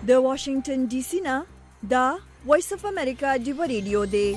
د واشنگټن ډي سي نه دا وایس اف امریکا ډیو ریډیو دی.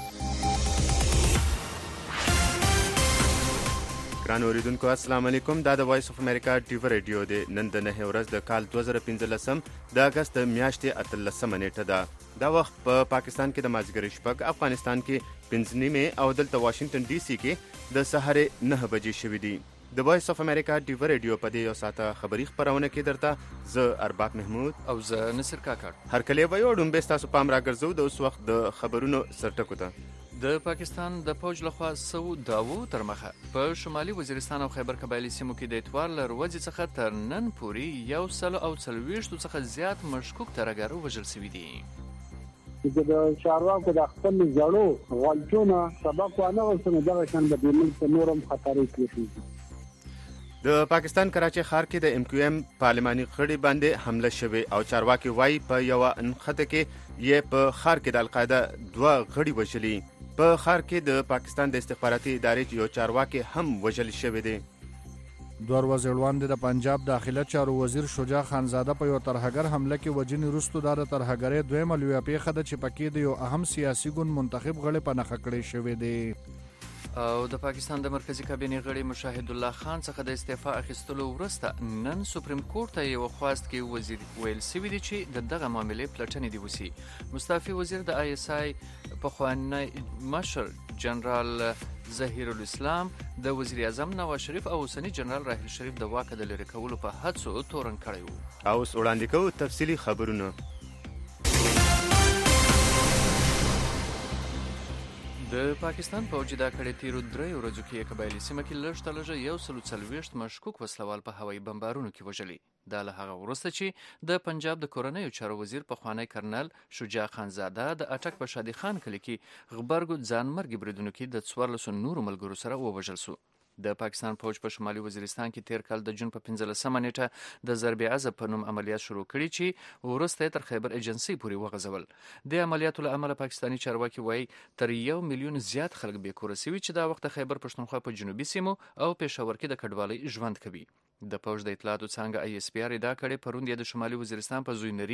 ګران اوریدونکو السلام علیکم. دا د وایس اف امریکا ډیو ریډیو دی. نن د 9 ورځ د کال 2015 د اگست میاشتې 13 نیټه ده. دا وخت په پاکستان کې د مازیګر شپږ، افغانستان کې 5 نیمه او دلته واشنگټن ډي سي کې د سحر 9 بجې شوې دي. د وایس اف امریکا ډیو ریډیو په دې یو ساعته خبری خبرونه کې درته زه ارباب محمود او زه نصر کاکړ هر کله وایو ډومبه تاسو پام راګرځو د اوس وخت د خبرونو سرټکو ته. د پاکستان د فوج لخوا سو داو تر مخه په شمالي وزیرستان او خیبر قبایلی سیمو کې د اتوار له ورځې څخه تر نن پورې 140 څخه زیات مشکوک ترګر وژل شوي دي. د چارواکو د خپل زړو غلطونه سبب ونه ورسنه دغه شان د ملک نورم خطرې کړی. د پاکستان کراچي ښار کې د ام کیو ام پارلماني غړي باندې حمله شوه او چارواکي وایي په یو انخته کې یې په ښار کې د القاعده 2 غړي وژلي. په ښار کې د پاکستان د استخباراتي ادارې یو چارواکي هم وژل شوی دی. 2 ورځې وړاندې د پنجاب داخله چارو وزیر شجاع خانزاده په یو ترهګر حمله کې وجنی رستو د ترهګرې دویمه لویه پیښه ده چې پکې د یو اهم سیاسي ګوند منتخب غړي په نخښه کړی شوی دی. او د پاکستان د مرکزی کابینې غړي مشاهد الله خان څخه د استعفا اخیستلو وروسته نن سپریم کورټ ته یو خواست کې وزیر ویل سوي دي چې دغه معاملې پلټنې دی وسی. مستعفي وزیر د آی اس آی پخوانی مشر جنرال ظهیر الاسلام د وزیر اعظم نواز شریف او اوسنی جنرال راحیل شریف د واک د لری کولو په هڅو تورن کړی وو. او وړاندې کوو تفصیلی خبرونه. د پاکستان فوج د کړه تیرو 3 ورځو کې قبایلی سیمه کې لږ تلجه 140 مشکوک وسلوال په هوایي بمبارونو کې وژلي. دا له هغه وروسته چې د پنجاب د کورنیو چارو وزیر پخوانی کرنل شجاع خانزاده د اټک په شادي خان کلی کې غبرګو ځانمرګي بریدونو کې د 14 نورو ملګرو سره ووژل شو. د پاکستان فوج په شمالي وزیرستان کې تیر کال د جون په 15 نیټه د ضرب عزب په نوم عملیات شروع کړي چې وروسته تر خیبر ایجنسی پورې وغځول. د عملیاتو له امله پاکستانی چارواکي وایي تر 1 میلیون زیات خلک بې کوره شوي چې دا وخت خیبر پښتونخوا په جنوبي سیمو او پېښور کې د کډوالۍ ژوند کوي. د فوج د اطلاعاتو څنګه آی اس پی آر ادعا کړې پروند د شمالي وزیرستان په زوینری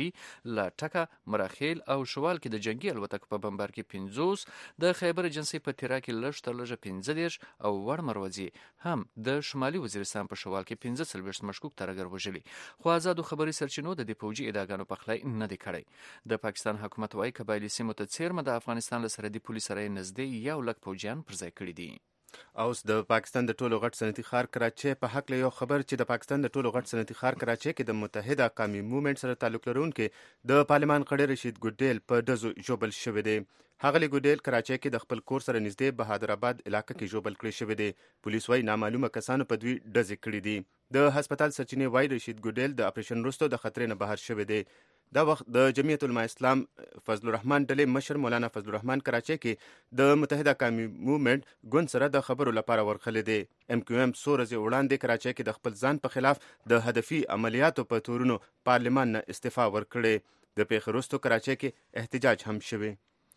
لاټکه مراخیل او شوال کې د جنگي الوتکو په بمبار کې 50 د خیبر ایجنسی په تیرا کې لږ تر لږه 15 او وړ مروزي هم د شمالي وزیرستان په شوال کې 15 مشکوک ترګر وژلي. خو آزادو خبري سرچینو د فوجي ادعاګانو په خلای نه دی کړی. د پاکستان حکومت وايي قبایلی سیمو ته څیرمه د افغانستان له سرحدي پولیس سره نږدې 1 لک فوجیان پر ځای کړي دي. اوس د پاکستان د ټولو غټ صنعتي ښار کراچي په حق له یو خبر چې د پاکستان د ټولو غټ صنعتي ښار کراچي کې د متحده قومي موومېنټ سره تعلق لرونکي د پارلمان غړي رشید ګډیل په دزو جوبل شوی دی. هغه ګډیل کراچي کې د خپل کور سره نږدې بهادر آباد علاقې کې جوبل کړی شوی دی. پولیس وايي نامعلومه کسانو په دوی ډزې کړې دي. د هسپتال سرچینې وايي رشید ګډیل د اپریشن وروسته د خطرې نه بهر شوی دی. دا وخت د جمعیت العلماء اسلام فضل الرحمن ډلې مشر مولانا فضل الرحمن کراچي کې د متحده قومي موومېنټ ګوند سره د خبرو لپاره ورغلی دی. ام کیو ام 100 ورځې وړاندې کراچي کې د خپل ځان په خلاف د هدفي عملیاتو په تورونو پارلمان نه استعفا ورکړې. د پیښې وروسته کراچي کې احتجاج هم شوی.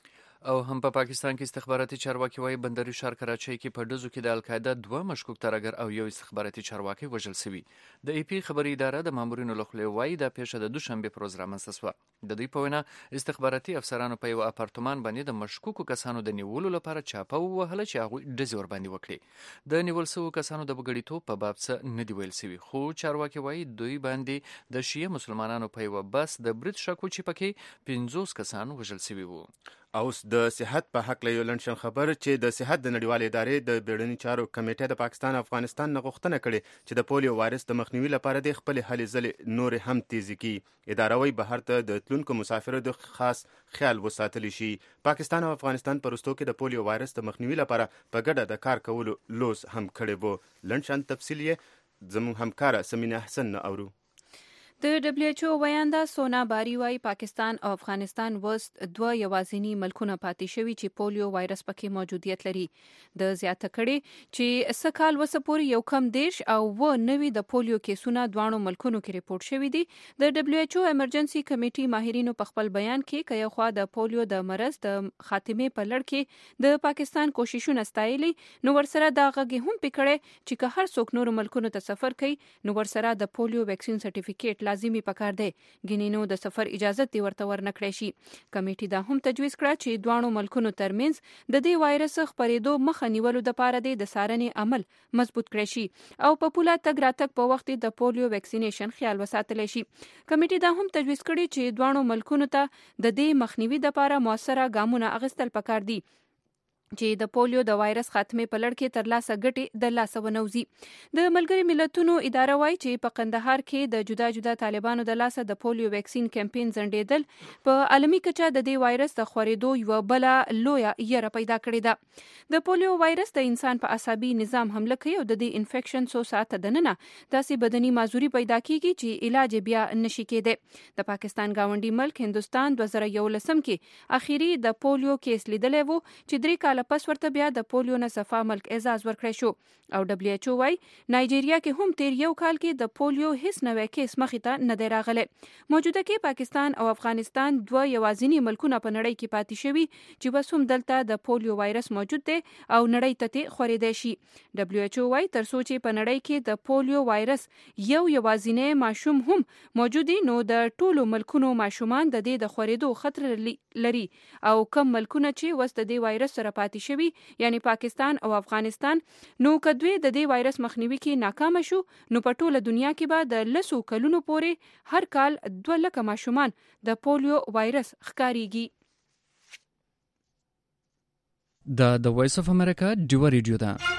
او هم په پاکستان کې استخباراتي چارواکي وايي بندري ښار کراچۍ کې په ډزو کې د القاعده 2 مشکوک ترګر او یو استخباراتي چارواکي وژل شوي. د ای پی خبري اداره د مامورینو له خوا وايي دا پیښه د دوشنبه پر ورځ رامنځته شوه. د دوی په وینا استخباراتي افسرانو په یو اپارتمان باندې د مشکوکو کسانو د نیولو لپاره چاپه ووهله چې هغوی ډزې ورباندې وکړي. د نیول شوو کسانو د بغړیتوب په باب څه نه دی ویل شوي، خو چارواکي وايي دوی باندې د شیعه مسلمانانو په یو بس د برید شکو چې پکې 50 کسان وژل شوي وو. اوس د صحت په حق له یو لنډشن خبر چې د صحت د نړیوالې ادارې د بیړني چارو کمیټه د پاکستان افغانستان نه غوښتنه کړې چې د پولیو وایرس د مخنیوي لپاره د خپل هلې ځلې نور هم تیزی کړي. اداره وايي بهر ته د تلونکو مسافرو د خاص خیال وساتلی شي. پاکستان او افغانستان په وروستو کې د پولیو وایرس د مخنیوي لپاره په ګډه د کار کولو لوز هم کړی وو. لنډشن تفصیل یې زموږ همکاره سمینه حسن نه اورو. د دبليو ایچ او ویاندا سونا باری وايي پاکستان او افغانستان وست 2 یوازینی ملکونه پاتې شوي چې پولیو وایرس پکې موجودیت لري. د زیاته کړي چې سکهال وسپور یو کم دیش او و نوي د پولیو کیسونه دوانو ملکونو کې ریپورت شوي دي. د دبليو ایچ او ایمرجنسي کمیټي ماهرینو په خپل بیان کې کایو خوا د پولیو د مرض د خاتمه په لړ کې د پاکستان کوششونه ستایلي، نو ورسره دا غږی هم پکړي چې که هر څوک نور ملکونو ته سفر کوي نو ورسره د پولیو ویکسین سرټیفیکیټ لازمي پکار دی ګینینو د سفر اجازه دی ورته ورنکړی شي. کمیټې دا هم تجویز کړه چې دوانو ملکونو ترمنځ د دې وایرس خپرېدو مخه نیولو لپاره د څارنې عمل مضبوط کړی شي او په پوله تګ راتګ په وخت د پولیو ویکسینیشن خیال وساتلی شي. کمیټې دا هم تجویز کړی چې دوانو ملکونو ته د دې مخنیوي لپاره موثره ګامونه اخیستل پکار دي چې د پولیو د وایرس خاتمه په لړ کې ترلاسه ګټې د لاسه ونوځي. د ملګری ملتونو اداره وایي چې په قندهار کې د جدا جدا طالبانو د لاسه د پولیو ویکسین کمپاین ځنډېدل په عالمي کچه د دې وایرس د خورېدو یو بل لویه یره پیدا کړې ده. د پولیو وایرس د انسان په عصبي نظام حمله کوي او د دې انفیکشن څو ساعته دننه داسې بدني معذوري پیدا کیږي چې علاج بیا نشي کېدی. د پاکستان گاونډي ملک هندستان 2011 کې اخیری د پولیو کیس لیدلی وو چې 3 کال پس ورته بیا د پولیو نه صفا ملک اعزاز ورکړی شو او دبليو ایچ او وايي نایجیریا کې هم تیر یو کال کې د پولیو هیڅ نوې کیس مخې ته نه دی راغلی. موجوده کې پاکستان او افغانستان دوه یوازینی ملکونه په نړۍ کې پاتې شوي چې بس هم دلته د پولیو وایرس موجود دی او نړۍ ته خورېدی شي. دبليو ایچ او وايي تر څو چې په نړۍ کې د پولیو وایرس یوازینی ماشوم هم موجود نو د ټولو ملکونو ماشومان د دې د خورېدو خطر لري او کم ملکونه چې وس د دې وایرس سره پاتې شوي یعنی پاکستان او افغانستان نو کدوی د دې وایرس مخنیوي کې ناکام شو نو په ټوله دنیا کې به د 100 کلونو پورې هر کال 2 لک ماشومان د پولیو وایرس ښکاریږي. د وایس اف امریکا ډیو ریډیو ده.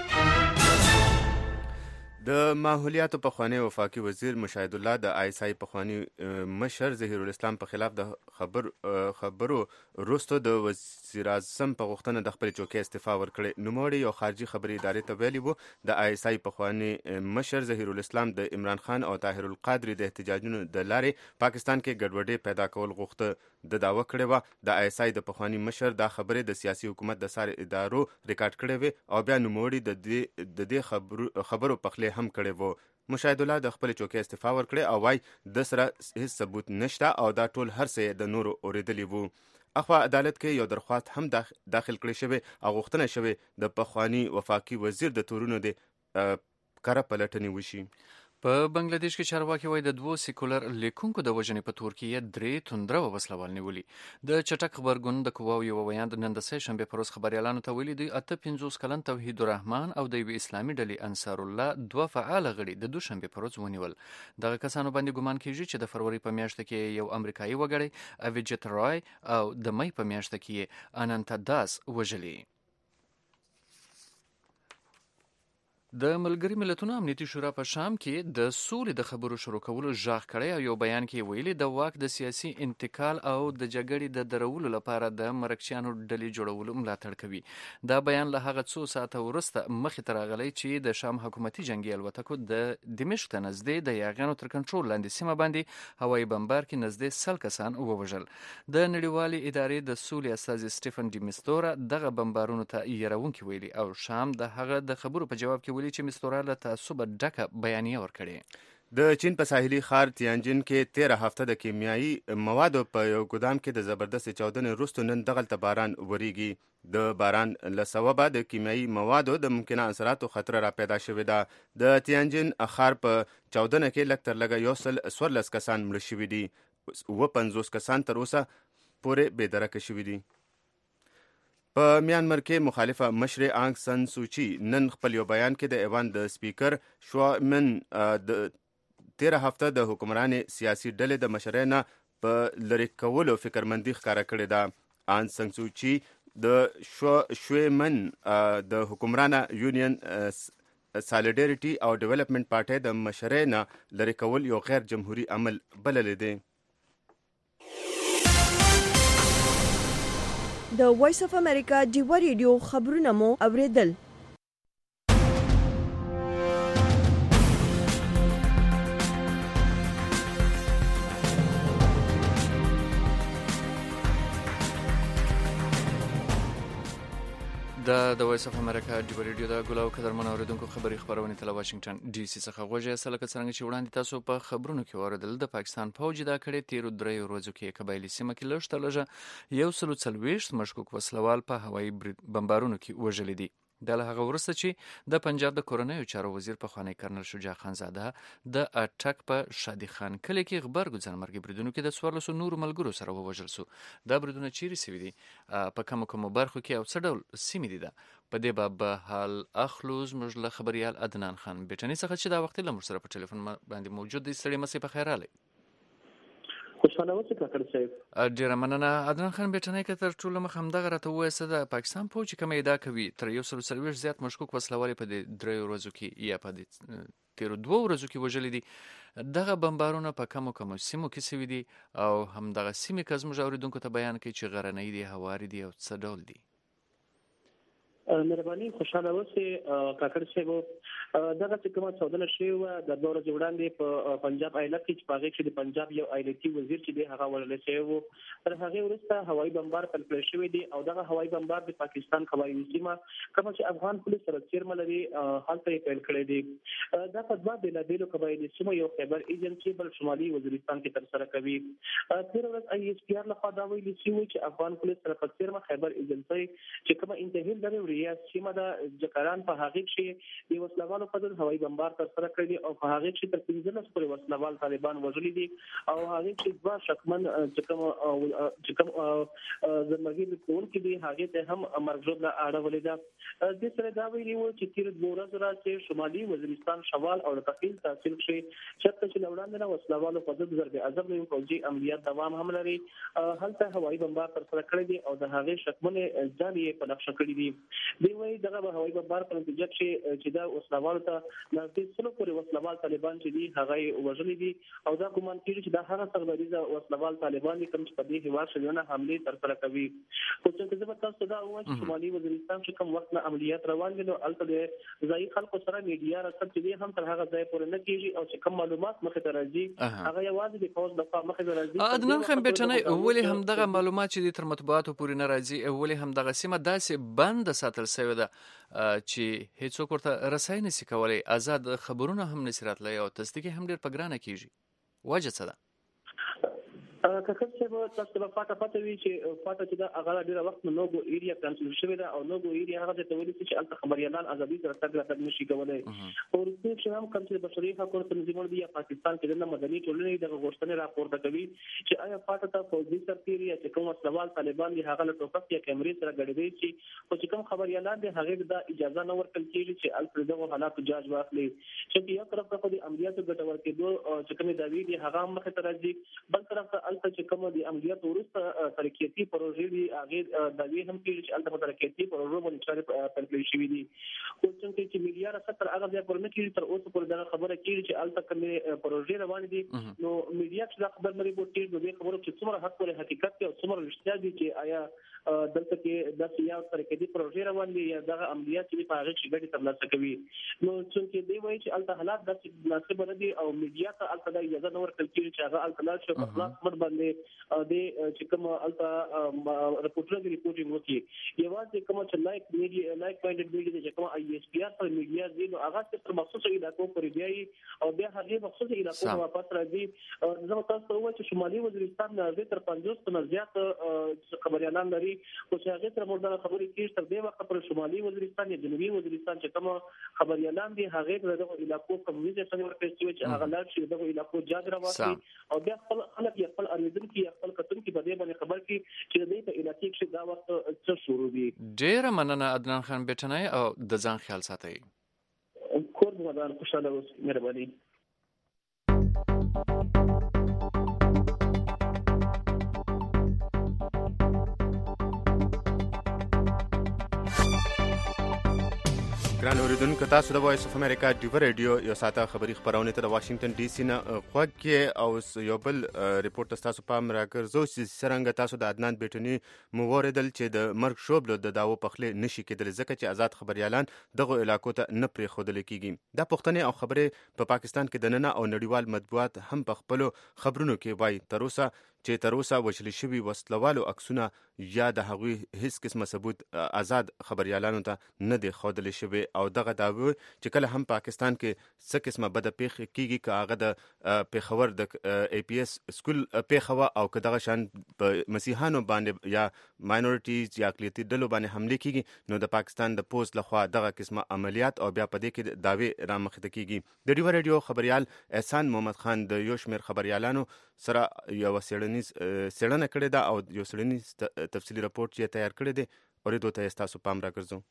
د ماحولیاتو پخوانی وفاقي وزیر مشاهد الله د آی اس آی پخوانی مشر ظهیر الاسلام په خلاف د خبرو وروسته د وزیر اعظم په غوښتنه د خپل چوکۍ استعفا ورکړې. نوموړي یو خارجي خبري ادارې ته ویلي وو د آی اس آی پخوانی مشر ظهیر الاسلام د عمران خان او طاهر القادری د احتجاجونو د لارې پاکستان کې ګډوډي پیدا کول غوښته د دعوه کړې و. د آی اس آی د پخوانی مشر دا خبرې د سیاسي حکومت د ساري ادارو ریکارډ کړې وې او بیا نوموړي د دې خبرو پخلی هم کړی وو. مشاهد الله د خپل چوکۍ استعفا ورکړې او وايي د سره هیڅ ثبوت نشته او دا ټول هر څه د نورو اوریدلی وو. اخوا عدالت کې یو درخواست هم داخل کړی شوی او غوښتنه شوی د پخوانی وفاقي وزیر د تورونو د کره پلټنې وشي. په بنگلاديش کې چارواکي وایي د 2 سیکولر لیکونکو د وژنې په تور کې 3 توندره وسلوال نیولي. د چټک خبرګون د قواو یو ویاند نن د سه شنبه پروز خبريالانو ته ویلي دی 58 کلن توحید الرحمن او د اسلامي ډلې انصار الله 2 فعال غړي د دوشنبه پروز ونیول. دغه کسانو باندې ګمان کیږي چې د فروری په میاشت کې یو امریکایي وګړی اویجت رای او د مې په میاشت کې انانتا داس وژلي. د ملګری ملتونو امنیتي شورا په شام کې د سولې د خبرو شروع کولو ژغ کړی او یو بیان کې ویلي د واک د سیاسي انتقال او د جګړې د درولو لپاره د مرکچیانو ډلې جوړولو ملاتړ کوي. دا بیان له هغه څو ساعته وروسته مخې ته راغلی چې د شام حکومتي جنگي الوتکو د دمشق ته نږدې د یاغیانو تر کنټرول لاندې سیمه باندې هوایي بمبار کې نږدې 100 کسان ووژل. د نړیوالې ادارې د سولې استازي سټيفن ډي مستورا دغه بمبارونو ته يرونکي ویلي او شام د هغه د خبرو په جواب کې چې مستورا له تعصب ډکه بیانیه ورکړي. د چین په ساحلي ښار تیانجن کې 13 هفته د کیمیاوي موادو په یو ګودام کې د زبردست چاودنې وروسته نن دغلته باران وریږي. د باران له سببه د کیمیاوي موادو د ممکنه اثراتو خطر را پیدا شوی ده. د تیانجن ښار په چاودنه کې لږ تر لږه 14 کسان مړه شوي دي. 50 کسان تر اوسه پورې بېدرکه شوي دي. په میانمار کې مخالفه مشر آنګ سن سوچي نن خپل یو بیان کې د ایوان د سپیکر شوا من د 13 هفته د حکمرانې سیاسي ډلې د مشرانو په لری کولو فکرمندي ښکاره کړې ده. آنګ سن سوچي د شوی من د حکمرانه یونین سالیډریټي او ډیولپمنٹ پارټي د مشرانو لری کول یو غیر جمهوریت عمل بللی دی. د وایس اف امریکا ډیو ریډیو خبرونه مو اوریدل. د وایس اف امریکا ډیو ریډیو د ګلاو قدرمن اوریدونکو خبري خبرونه تل واشنگټن ډي سي څخه غوږی سره څنګه چې وړاندې تاسو په خبرونو کې اوریدل د پاکستان فوج دا کړي تیر 3 ورځو کې قبایلی سیمه کې لږ تر لږه 140 مشکوک وسلوال په هوایي بمبارونو کې وژل دي. د له هغه وروسته چې د پنجاب د کورنیو چارو وزیر پخوانی کرنل شجاع خانزاده د اټک په شادي خان کلی کې غبرګو ځانمرګي بریدونو کې د 14 نورو ملګرو سره ووژل شو. دا بریدونه چیرې سوي دي، په کومو برخو کې او څه ډول سیمې دي؟ په دې باب حال اخلو زموږ له خبريال عدنان خان بیٹنی څخه چې دا وخت له موږ سره په ټلیفون باندې موجود دی. ستړي مسې په خیر راغلی. خوشاله اوسئ کاکړ صاحب. ډیره مننه عدنان خان بیٹنی که تر ټولو مخ همدغه راته ووایه د پاکستان پوځ کوم ادعا کوي تر 140 زیات مشکوک وسلوال په دې 3 ورځو کې یا په دې تیر 2 ورځو کې وژلي دي. دغه بمبارونه په کومو سیمو کې سوي دي او همدغه سیمې که زموږ اوریدونکو ته بیان کوي چې غرنۍ دي، هواري دي او څه ډول دي؟ مهرباني خوشاله اوسئ کاکړ صاحب. دغه چې کومه چاودنه شوې وه د 2 ورځې وړاندې په پنجاب ایالت کې چې په هغې کې د پنجاب یو ایالتي وزیر چې دی هغه وژل شوی و. تر هغې وروسته هوایي بمبار پیل کړی شوی دی او دغه هوایي بمبار د پاکستان هوایي سیمه کومه چې افغان پولیس سره څیرمه لري هلته یې پیل کړی دی. دا په 2 بېلابېلو قبایلي سیمو یو خیبر ایجنسي بل شمالي وزیرستان کې ترسره کوي. تېره ورځ ISPR لخوا دا ویلي شوي چې افغان پولیس سره په څیرمه خیبر ایجنسي چې کومه انتهایی لري یا سیمه د جکران په هغه کې د وسلوالو په ضد هوایي بمبار ترسره کړی او په هغه کې تر 15 پورې وسلوال طالبان وژلي دي او هغه کې 2 شکمن چې کوم زموږ د ټول کې دي هغه ته هم مرګ ژوبله اړولې ده. د سره دا ویلي و چې تیر 2 ورځې راځي شمالي وزیرستان شوال او تقیل تحصیل شي چې چې وړاندې وسلوالو په ضد ضرب عذاب یو فوجي عملیات دوام هم لري. هلته هوایي بمبار ترسره کړی دي او د هغه شکمن ځان یې په نقشه کړی دي. دی وایي دغه هوایي بمبار په نتیجه چې دا وسلوالو ته نږدې 100 پورې وسلوال طالبان چې دي هغه یې وژلي دي او دا ګمان کېږي چې دا هغه سربریزه وسلوال طالبان دي کوم چې په دې هیواد شریانه حملې ترسره کوي. خو چې زه به تاسو ته دا ووایم چې شمالي وزیرستان چې کوم وخت نه عملیات روان دي نو هلته د ځایي خلکو سره میډیا رسد چې دی هم تر هغه ځای پورې نه کېږي او چې کوم معلومات مخې ته راځي هغه یوازې د پوځ لخوا مخې ته راځي. عدنان خان بیٹنی ولې همدغه معلومات چې تر مطبوعاتو پورې نه راځي، ولې همدغه سیمه داسې بند ساتل شوې ده چې هیڅوک ورته رسای نشي کولی، آزاد خبرونه هم نشي راتلی او تصدیق هم ډېر په ګرانه کېږي؟ وجه څه ده؟ کاکړ صاحب تاسو به پته وي چې پته چې دا هغه ډېر وخت نو نوګو ایریا کنټرول شوی ده او نوګو ایریا هغه ته ویل چې الته خبريالان ازادي سره تګ راتګ نشي کولای. او چې هم کوم چې بشري حقوقو تنظیمونه دي پاکستان کې د مدني ټولنې د غوښتنې راپورته کوي چې آیا پته ته فوجي سرتیري یا چې کوم سوال طالبان دي هغه له ټوپک یا کیمرې سره ګډوي چې چې کوم خبريالان دي هغه د اجازه نه ورکړل کېږي چې الته دغه حالات جاج واخلي چې یو طرف ته د عملیاتو ګټور کېدو چې کومې داوی دي هغه مخه ته راځي، بل طرف ته الته چې کوم د عملیات وروسته ترقیاتي پروژې دي هغه داوی هم کېږي چې الته ترقیاتي پروژې باندې چارې پیل شوې دي. خو چې میډیا راڅخه هغه ځای پر نه کېږي تر اوسه پورې دا خبره کېږي چې الته کومې پروژې روانې دي نو میډیا چې دا خبر لري بوتي د دې خبرو چې څومره حق ولې حقیقت او څومره رښتیا دي چې آیا دلته کې د یا ترقیاتي پروژې روان دي یا دغه عملیات چې په هغه کې ګټه ترلاسه کوي. نو چې دی وایي چې الته حالات د مناسب نه دي او میډیا ته الته د اجازه نه ورکړل کېږي چې هغه الته لاړ شي په خلاص خبر باندې د چې کوم الته رپورټونه دي ریپورټینګ وکړي. یوازې کوم چې لایک مایندډ میډیا چې کوم ISPR پر میډیا دي نو هغه تر مخصوصه علاقو پورې دی او بیا هغه مخصوصه علاقو واپس راځي. زه تاسو ته وایم چې شمالي وزیرستان نه تر 50 نه زیات خبريالان لري او چې هغه تر موږ خبرې کېږي تر دې وخت پر شمالي وزیرستان یا جنوبي وزیرستان چې کوم خبريالان دي هغه دغه علاقو کوم ویزه څنګه ورکړي چې هغه لاړ شي دغه علاقو جاج راوځي او بیا خپل خلک یا خپل اړیدونکو یا خپل کتونکو په دې باندې خبر کړي چې دې په علاقې کې دا وخت څه شروع دي. ډېر مننه عدنان خان بیٹنی او د ځان خیال ساتئ. کور مدار خوشاله اوس مهرباني. ګران اوریدونکو تاسو د وایس اف امریکا ډیو ریډیو یو ساته خبری خبرونه ته د واشنگټن ډي سي نه خوږ کې او یو بل ریپورت تاسو پام راګرځو چې څنګه تاسو د عدنان بیٹنی موریدل چې د مرګ شوبلو د داو پخله نشي کېدل ځکه چې آزاد خبريالان دغه علاقو ته نه پرې خودل کېږي. دا پښتنې او خبره په پاکستان کې د نن او نړیوال مطبوعات هم په خپل خبرونو کې وایي تر اوسه چې تر اوسه وژل شوي وسلوالو عکسونه یا د هغوی هیڅ قسمه ثبوت آزاد خبريالانو ته نه دی ښودل شوی او دغه دعوی چې کله هم پاکستان کې څه قسمه بده پیښه کیږي که هغه د پیښور د APS سکول پیښه او که دغه شان په مسیحانو باندې یا ماینورټیز یا اقلیتي ډلو باندې حمله کیږي نو د پاکستان د پوز لخوا دغه قسمه عملیات او بیا په دې کې دعوی را مخته کیږي د ډیو رادیو خبريال احسان محمد خان د یو شمېر خبريالانو سره یو څېړنه کړې ده او یو څېړنیز تفصیلي راپورټ چې تیار کړی دی اورېدو ته ستاسو پام راګرځوم.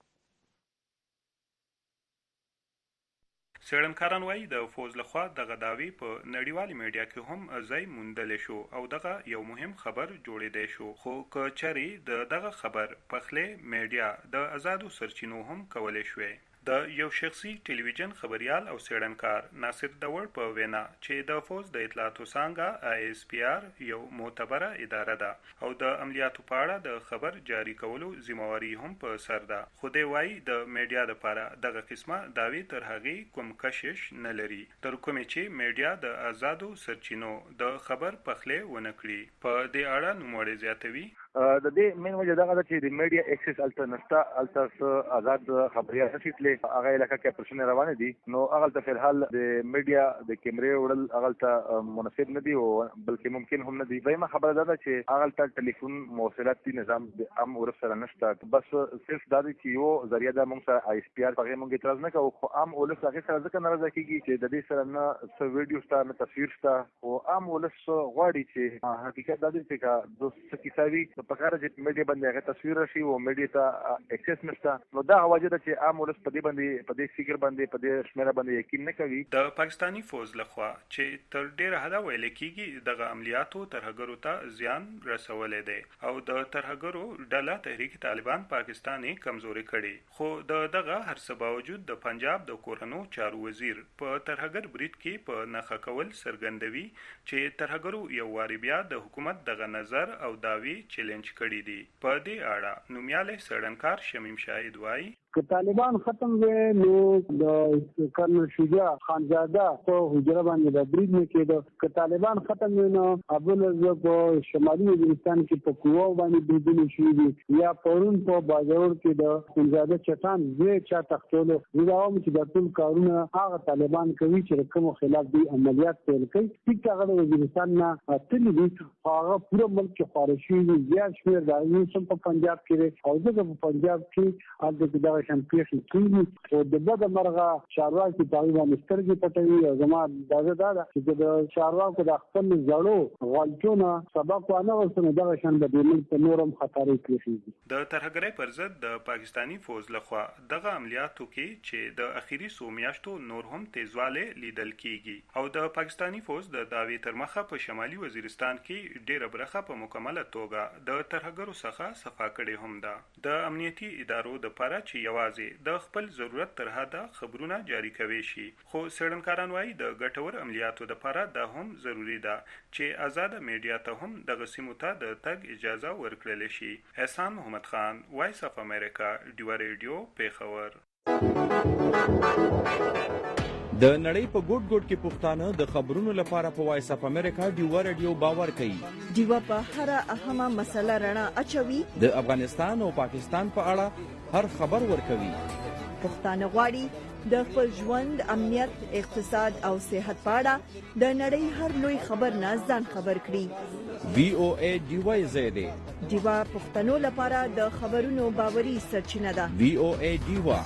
څېړنکاران وایي د فوز لخوا دغه دعوی په نړیوالي میډیا کې هم ځای موندلی شو او دغه یو مهم خبر جوړېدی شو، خو که چېرې د دغه خبر پخلی میډیا د آزادو سرچینو هم کولی شوی. د یو شخصي ټلویزیون خبريال او څېړنکار ناصر دور په وینا چې د فوز د اطلاعاتو څانګه ISPR یو معتبره اداره ده او د عملیاتو په اړه د خبر جاری کولو ذمہواري هم په سر ده، خو دی وایي د میډیا لپاره دغه قسمه دعوی تر هغې کوم کشش نه لري تر کومې چې میډیا د آزادو سرچینو د خبر پخلی ونه کړي. په دې اړه نوموړی زیاتوي د دې مین وجه دغه ده چې د میډیا اکسس الټرنستا الټرس آزاد خبريال نشیتلې هغه علاقه کې اپریشن روان دي نو هغه ته فلحال د میډیا د کیمرې وړل هغه ته مناسب نه دي او بلکې ممکن هم نه دي. دویمه خبره ده چې هغه ته ټلیفون موصلاتي نظام د عام ورف سره نشته، بس صرف دا چې یو ذریعہ د موږ سره ISPR په موږ اعتراض نه کوو، خو عام ولس هغه سره ځکه ناراضه کیږي چې د دې سره نه څه ویډیو شته نه تصویر شته او عام ولس غواړي چې حقیقت دا دی چې د څه کیساوي په کار چې میډیا باندې هغه تصویر شي او میډیا ته اکسس نشته نو دا وجه ده چې عام ولس په دې باندې په دې فکر باندې په دې شمیره باندې یقین نه کوي. د پاکستانی فوز لخوا چې تر ډیره حده ویل کیږي دغه عملیاتو ترهګرو ته زیان رسولې ده او د ترهګرو ډله تحریک طالبان پاکستاني کمزوري کړي، خو دغه هر څه باوجود د پنجاب د کورنو چارو وزیر په ترهګر برید کې په نخښه کول څرګندوي چې ترهګرو یو واری بیا د حکومت دغه نظر او داوی چیلنج کړي دي. په دې اړه نومیالی څېړنکار شمیم شاهد وایي که طالبان ختم وي نو د کرنل شجاع خانزاده په حجره باندې د برید نه کېده، که طالبان ختم وي نو ابوالعز په شمالي وزیرستان کې په قواو باندې بریدونه شوي دي یا پرون په باجوړ کې د خانزاده چټان زوی چا تختولو. زه دا وایم چې دا ټول کارونه هغه طالبان کوي چې د کومو خلاف دوی عملیات پیل کوي. ټیک هغه د وزیرستان نه تللي دي، هغه پوره ملک کې خواره شوي دي، زیات شمېر د هغوی په پنجاب کې دی او ځکه په پنجاب کې هلته دغه شان پیښې کېږي او د بده مرغه چارواکي په هغې باندې سترګې پټوي او زما اندازه دا ده چې د چارواکو د خپل زړو غلطیو نه سبق وانه واخیستو نو دغه شان به د ملک په نور هم خطرې پېښېږي. د ترهګرۍ پر ضد د پاکستاني فوز لخوا دغه عملیاتو کې چې د اخیری څو میاشتو نور هم تیزوالی لیدل کېږي او د پاکستاني فوز د دعوې تر مخه په شمالي وزیرستان کې ډېره برخه په مکمله توګه د ترهګرو څخه صفا کړې هم ده. د امنیتي ادارو دپاره چې یوازې د خپل ضرورت تر حده خبرونه جاری کوي شي، خو څېړنکاران وایي د ګټور عملیاتو دپاره دا هم ضروري ده چې آزاده میډیا ته هم دغه سیمو ته د تګ اجازه ورکړل شي. احسان محمد خان، وایس اف امریکا، ډیو ریډیو، پیښور. د نړۍ په ګوټ ګوټ کې پښتانه د خبرونو لپاره په وایس اف امریکا ډیو ریډیو باور کوي. ډیو په هر اهمه مسله رڼا اچوي، د افغانستان او پاکستان په اړه هر خبر ورکوي. پښتانه غواړي د خپل ژوند، امنیت، اقتصاد او صحت په اړه د نړۍ هر لوی خبر نه ځان خبر کړي. VOA ډیو زیاده ډیو پښتنو لپاره د خبرونو باوري سرچینه ده. VOA ډیو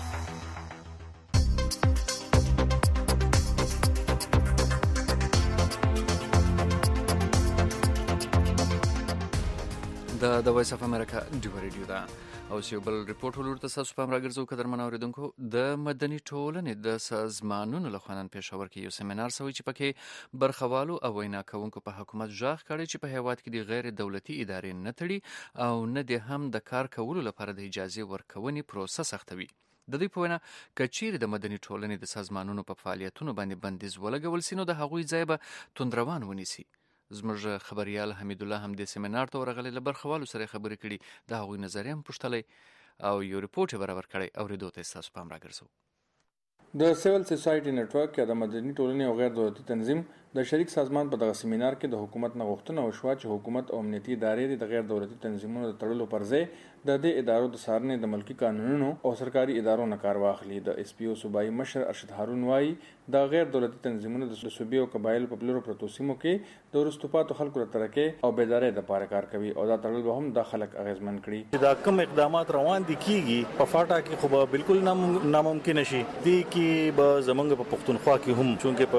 د وایس اف امریکا ډیو ریډیو ده. او یو بل ریپورت ولور ته تاسو پام راګرځو قدرمن اوریدونکو. د مدني ټولنې د سازمانونو له خوا نن پېښور کې یو سیمینار شوی چې پکې برخوالو او وینا کوونکو په حکومت ژغ کړی چې په هیواد کې د غیر دولتي ادارې نه تړي او نه د هم د کار کولو لپاره د اجازه ورکونې پروسه سختوي. د دې په وینا کچیر د مدني ټولنې د سازمانونو په فعالیتونو باندې بندیز ولګول سي نو د هغوی ځای به توندروان ونیسي. زموږ خبريال حمید الله هم د سیمینار ته ورغلی، له برخوالو سره خبرې کړي، د هغوی نظریه هم پوښتلی او یو ریپورت یې برابر کړی. اورېدو ته ستاسو پام راګرځو. د سیول سوسایټي نټورک یا د مدني ټولنې او غیر دولتي تنظیم د شریک سازمان په دغه سیمینار کې د حکومت نه غوښتنه وشوه چې حکومت او امنیتي ادارې د غیر دولتي تنظیمونو د تړلو پر ځای د دې ادارو د څارنې د ملکي قانونونو او سرکاري ادارو نه کار واخلي. د اس پی او صوبایي مشر ارشد هارون وایي د غیر دولتي تنظیمونو د صوبې او قبایلو په پلورو پرتو سیمو کې د وروسته پاتو خلکو د ترکې او بیدارۍ لپاره کار کوي او دا تړل به هم د خلک اغیزمن کړي. دا کوم اقدامات روان دي کیږي په فاټا کې خو بالکل ناممکن شي دي کې به زمونږ په پښتونخوا کې هم چونکې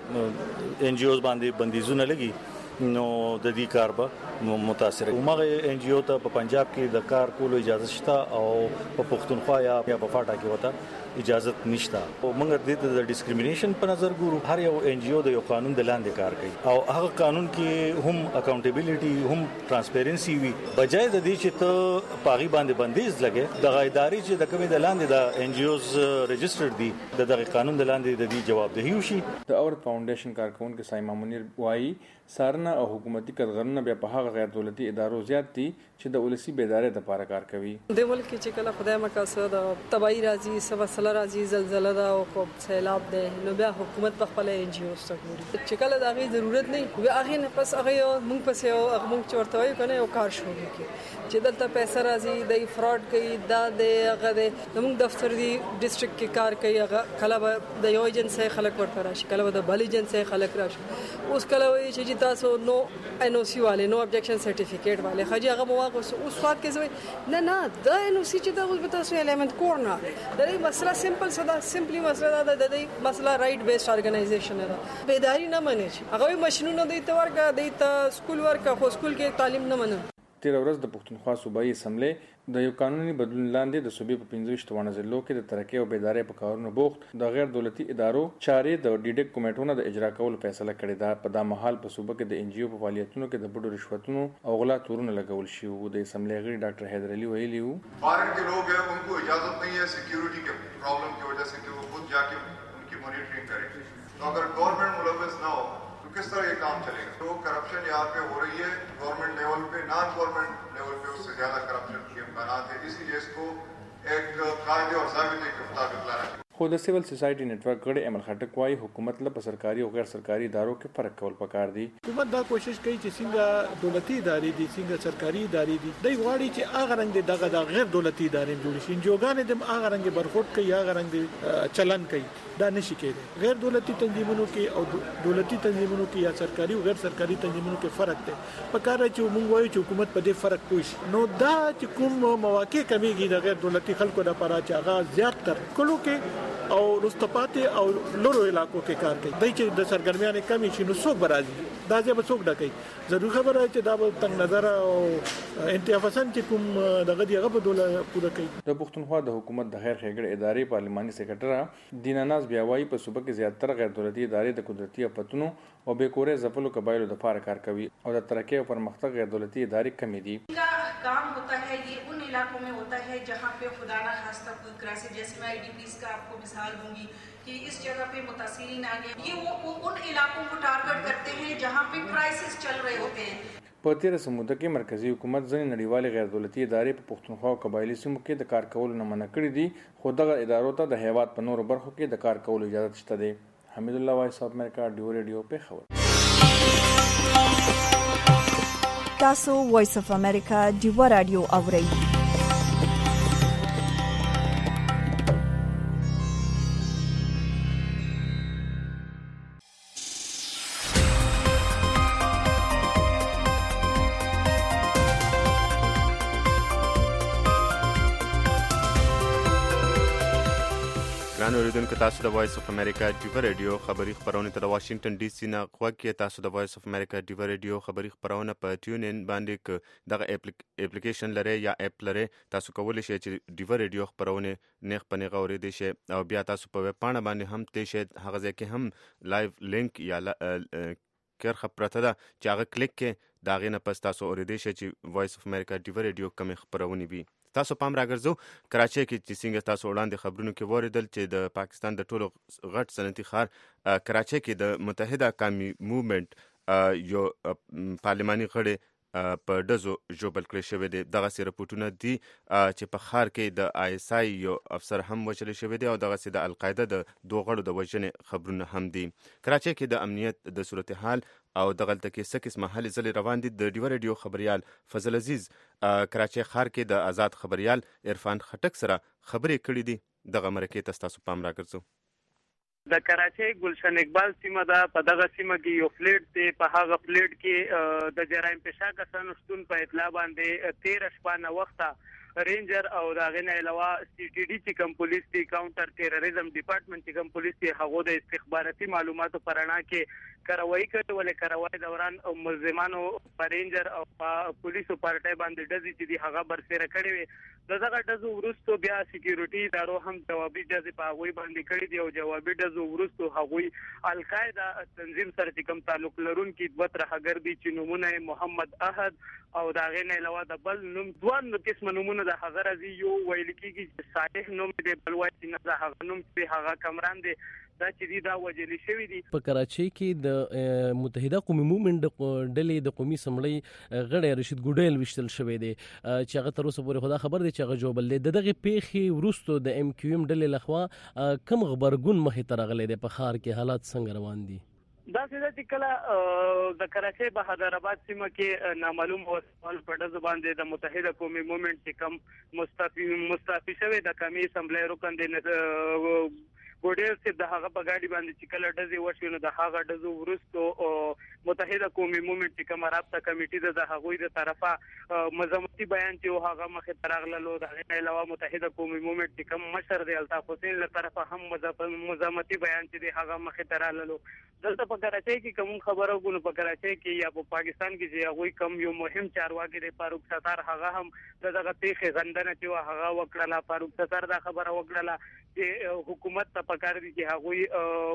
په ان جی اوز باندې بندیزونه لګي نو د دې کار به متاثر ومغه ان جی او ته په پنجاب کې د کار کولو اجازه شته او په پښتونخوا یا په فاټا کې وته اجازه نشته او موږ د ډیسکریمینیشن په نظر ګورو. هر یو ان جی او د یو قانون د لاندې کار کوي او هغه قانون کې هم اکاونټیبিলিټي هم ترانسپیرنسي وي بجای د دې چې ته پاغي باندې بندیز لګي د غیداري چې د کومې د لاندې د ان جی اوز ريجسترډ دي دغه قانون د لاندې د دې جوابدهي وشي. د اور فاونډیشن کارکونکو سایما منیر وایي سارنه او حکومتي کډغرنه بیا په هغه غیر دولتي ادارو زیات دي چې د ولسی بیدارۍ لپاره کار کوي. د ملک چې کله خدای مقاصد تباہی راځي سبا راځي زلزلہ دا او سیلاب دی نو بیا حکومت په خپل ان جی او سګوري چې کله د هغه ضرورت نه وي هغه نه پس هغه مونږ پس هغه مونږ چورته وي کنه یو کار شروع کی چې دلته پیسې راځي د فراډ کوي دا د هغه د مونږ دفتر دی ډیسټریکټ کې کار کوي هغه کله د یو ایجنسی خلک ورته راشي کله د بل ایجنسی خلک راشي اوس کله وي چې تاسو نو ان او سی والے نو ابجیکشن سرټیفیکیټ والے خجی هغه مواقع اوس وخت کې نه د ان او سی چې د تاسو الیمنت کورنر د دې مسله سمپل صدا سمپلی مسله د دې مسله رائټ بیسډ ارګنایزیشن ده بیداری نه مني هغه ماشينونه د تورګه د سکول ورکه خو سکول کې تعلیم نه مني. تیر ورځ د پښتونخوا صوبایي اسمبلی د یو قانوني بدلون لاندې د صوبې په 15 ضلعو کې د ترقۍ او بیدارۍ په کارونو بوخت د غیر دولتي ادارو چارې د ډیډک کمیټونو د اجرا کولو فیصله کړې ده. په دا مهال په صوبه کې د ان جی او په فعالیتونو کې د بډو رشوتونو او غلا تورونه لګول شي. د اسمبلی غړي ډاکټر حیدر علي ویلي وو فارن के लोग हैं उनको इजाजत नहीं है सिक्योरिटी के प्रॉब्लम की वजह से कि वो खुद जाके उनकी मॉनिटरिंग करें. तो अगर गवर्नमेंट मुलव्वस ना हो तो किस तरह ये काम चलेगा. तो करप्शन यहाँ पे हो रही है गवर्नमेंट लेवल पे नॉन गवर्नमेंट लेवल पे उससे ज्यादा करप्शन के इम्कानात है. इसलिए इसको एक कायदे और ज़ाबिते के मुताबिक लाना चाहिए. خو د سیول سوسایټي نتورک غړي امل خټک وايي حکومت له سرکاري او غیر سرکاري ادارو کې فرق کول پکار دي. حکومت دا کوشش کوي چې څنګه دولتي ادارې دي څنګه سرکاري ادارې دي دوی غواړي چې هغه رنګ دغه د غیر دولتي ادارې جوړ شي جوګان د هغه رنګ برخوت کوي هغه رنګ چلن کوي دا نشي کېږي. غیر دولتي تنظیمونو کې او دولتي تنظیمونو کې یا سرکاري او غیر سرکاري تنظیمونو کې فرق دی. پکار چې موږ وایو چې حکومت په دې فرق کوي نو دا چې کوم مواقع کمیږي د غیر دولتي خلکو لپاره چې هغه زیات تر کلو کې او رستپاتې او لورو علاقو کې کار کوي. دای چې د سرګرمیانه کمی شي نو څوک برازي دا ځې به څوک ډکې ضرور خبره چې دا به تنگ نظر او انتفاضن چې کوم دغه دیغه په دوله پوره کوي. د پښتونخوا د حکومت د خیر ښېګړې ادارې پارلماني سکرټر دیناناز بیاوایی په صوبه کې زیاتره غیر دولتي ادارې د قدرتي افتونو او بیکورې ځپلو قبایلو د لپاره کار کوي او د ترقۍ او پرمختګ غیر دولتي ادارې کمې دي. काम होता है ये उन इलाकों में होता है जहाँ पे खुदा ना खास्ता कोई क्राइसिस जैसे मैं IDPs का आपको मिसाल दूंगी कि इस जगह पे मुतासिरीन आ गए ये वो उन इलाकों को टारगेट करते हैं जहाँ पे क्राइसिस चल रहे होते हैं. په تیره سموده کې مرکزی حکومت ځینې نړیوالې غیر دولتي ادارې په پښتونخوا او قبایلي سیمو کې د کار کولو نه منع کړي دي خو دغه ادارو ته د هیواد په نورو برخو کې د کار کولو اجازه شته دی. حمید الله وایس اف امریکا ډیو ریډیو په خبر تاسو وایس اف امریکا ډیو رادیو اورئ. ګران اوریدونکو تاسو د وایس اف امریکا ډیو ریډیو خبری خبرونه ته د واشنگټن ډي سي نه غوږ کې تاسو د وایس اف امریکا ډیو ریډیو خبری خبرونه په ټیون ان باندې دغه اپلیکیشن لري یا اپ لري تاسو کولی شئ چې ډیو ریډیو خبرونه نیغ په نیغه اوریدئ شئ او بیا تاسو په ویب پاڼه باندې هم تاسو هغه ځای کې هم لایو لینک یا کرخه پرته ده چې هغه کلیک کې دا غینه پس تاسو اوریدئ شئ چې وایس اف امریکا ډیو ریډیو کوم خبرونه وي. تاسو پام راګرځو کراچۍ کې چې څنګه تاسو وړاندې خبرونو کې وریدل چې د پاکستان د ټولو غټ صنعتي ښار کراچۍ کې د متحده قومي موومنټ یو پارلماني غړي په ډزو ژوبل کړی شوی دی. دغسې رپورټونه دي چې په ښار کې د آی اس آی یو افسر هم وژل شوی دی او دغسې د القاعده د 2 غړو د وژنې خبرونه هم دي. کراچۍ کې د امنیت د صورتحال او دغلته کې څه قسمه هلې ځلې روان دي. د ډیوه ریډیو خبریال فضل عزیز کراچۍ ښار کې د آزاد خبریال عرفان خټک سره خبرې کړې دي. دغه مرکې ته ستاسو پام راګرځو. د کراچۍ گلشن اقبال سیمه ده. په دغه سیمه کې یو فلیټ دی. په هغه فلیټ کې د جرایم پیشه کسانو شتون په اطلاع باندې 13 شپه نه وخته رینجر او دا غنه علاوه سی ټي ډي چې کوم پولیس دی کاونټر ټیرریزم ډپارټمنټ چې کوم پولیس دی هغه د استخباراتي معلوماتو پرانا کې کاروایی کوي. ولې کاروایی دوران ملزمانو په رینجر او په پولیسو پارټي باندې ډزې چې دی هغه برسره کړې وي. دغه ډزو وروسته بیا سکیورټي ادارو هم جوابي ډزې په هغوی باندې کړې دي او جوابي ډزو وروسته هغوی القاعده تنظیم سره چې کوم تعلق لرونکي 2 ترهګر دي چې نومونه محمد احد او دا غنه علاوه د بل نوم 2 قسم نومونه د هغه راځي. یو ویل کېږي چې صالح نوم دی، بل وایي چې نه د هغه نوم چې هغه کمران دی دا چې دا وجلی شوی دی. په کراچۍ کې د متحده قومي مومنټ ډلې د قومي سمړۍ غړی رشید ګوډیل وشتل شوی دی چې هغه تر اوسه پورې خدا خبر دی چې هغه جوبل دی. دغه پیښې وروسته د ام کیو ام ډلې لخوا کم خبرګون مخې ته راغلی دی. په ښار کې حالات څنګه روان دي؟ دا چې کله د کراچۍ بهادر آباد سیمه کې نامعلوم وسوال په ډزو باندې د متحده قومي مومنټ چې کم مستعفي شوی د قومي اسمبلی رکن دی ګوډیل چې د هغه په ګاډي باندې چې کله ډزې وشوې نو د هغه ډزو وروسته متحده قومي مومنټ چې کومه رابطه کمیټې د هغوی د طرفه مذمتي بیان چې هغه مخې ته راغللو. د هغې علاوه متحده قومي مومنټ چې کوم مشر دی الطاف حسین له طرفه هم مذمتي بیان چې دی هغه مخې ته راغللو. دلته په کراچۍ کې کوم خبره وګورو په کراچۍ کې یا په پاکستان کې چې هغوی کوم یو مهم چارواکي دی فاروق ستار هغه هم دغه پیښې غندنه چې هغه وکړله. فاروق ستار دا خبره وکړله چې حکومت ته پکار دي چې هغوی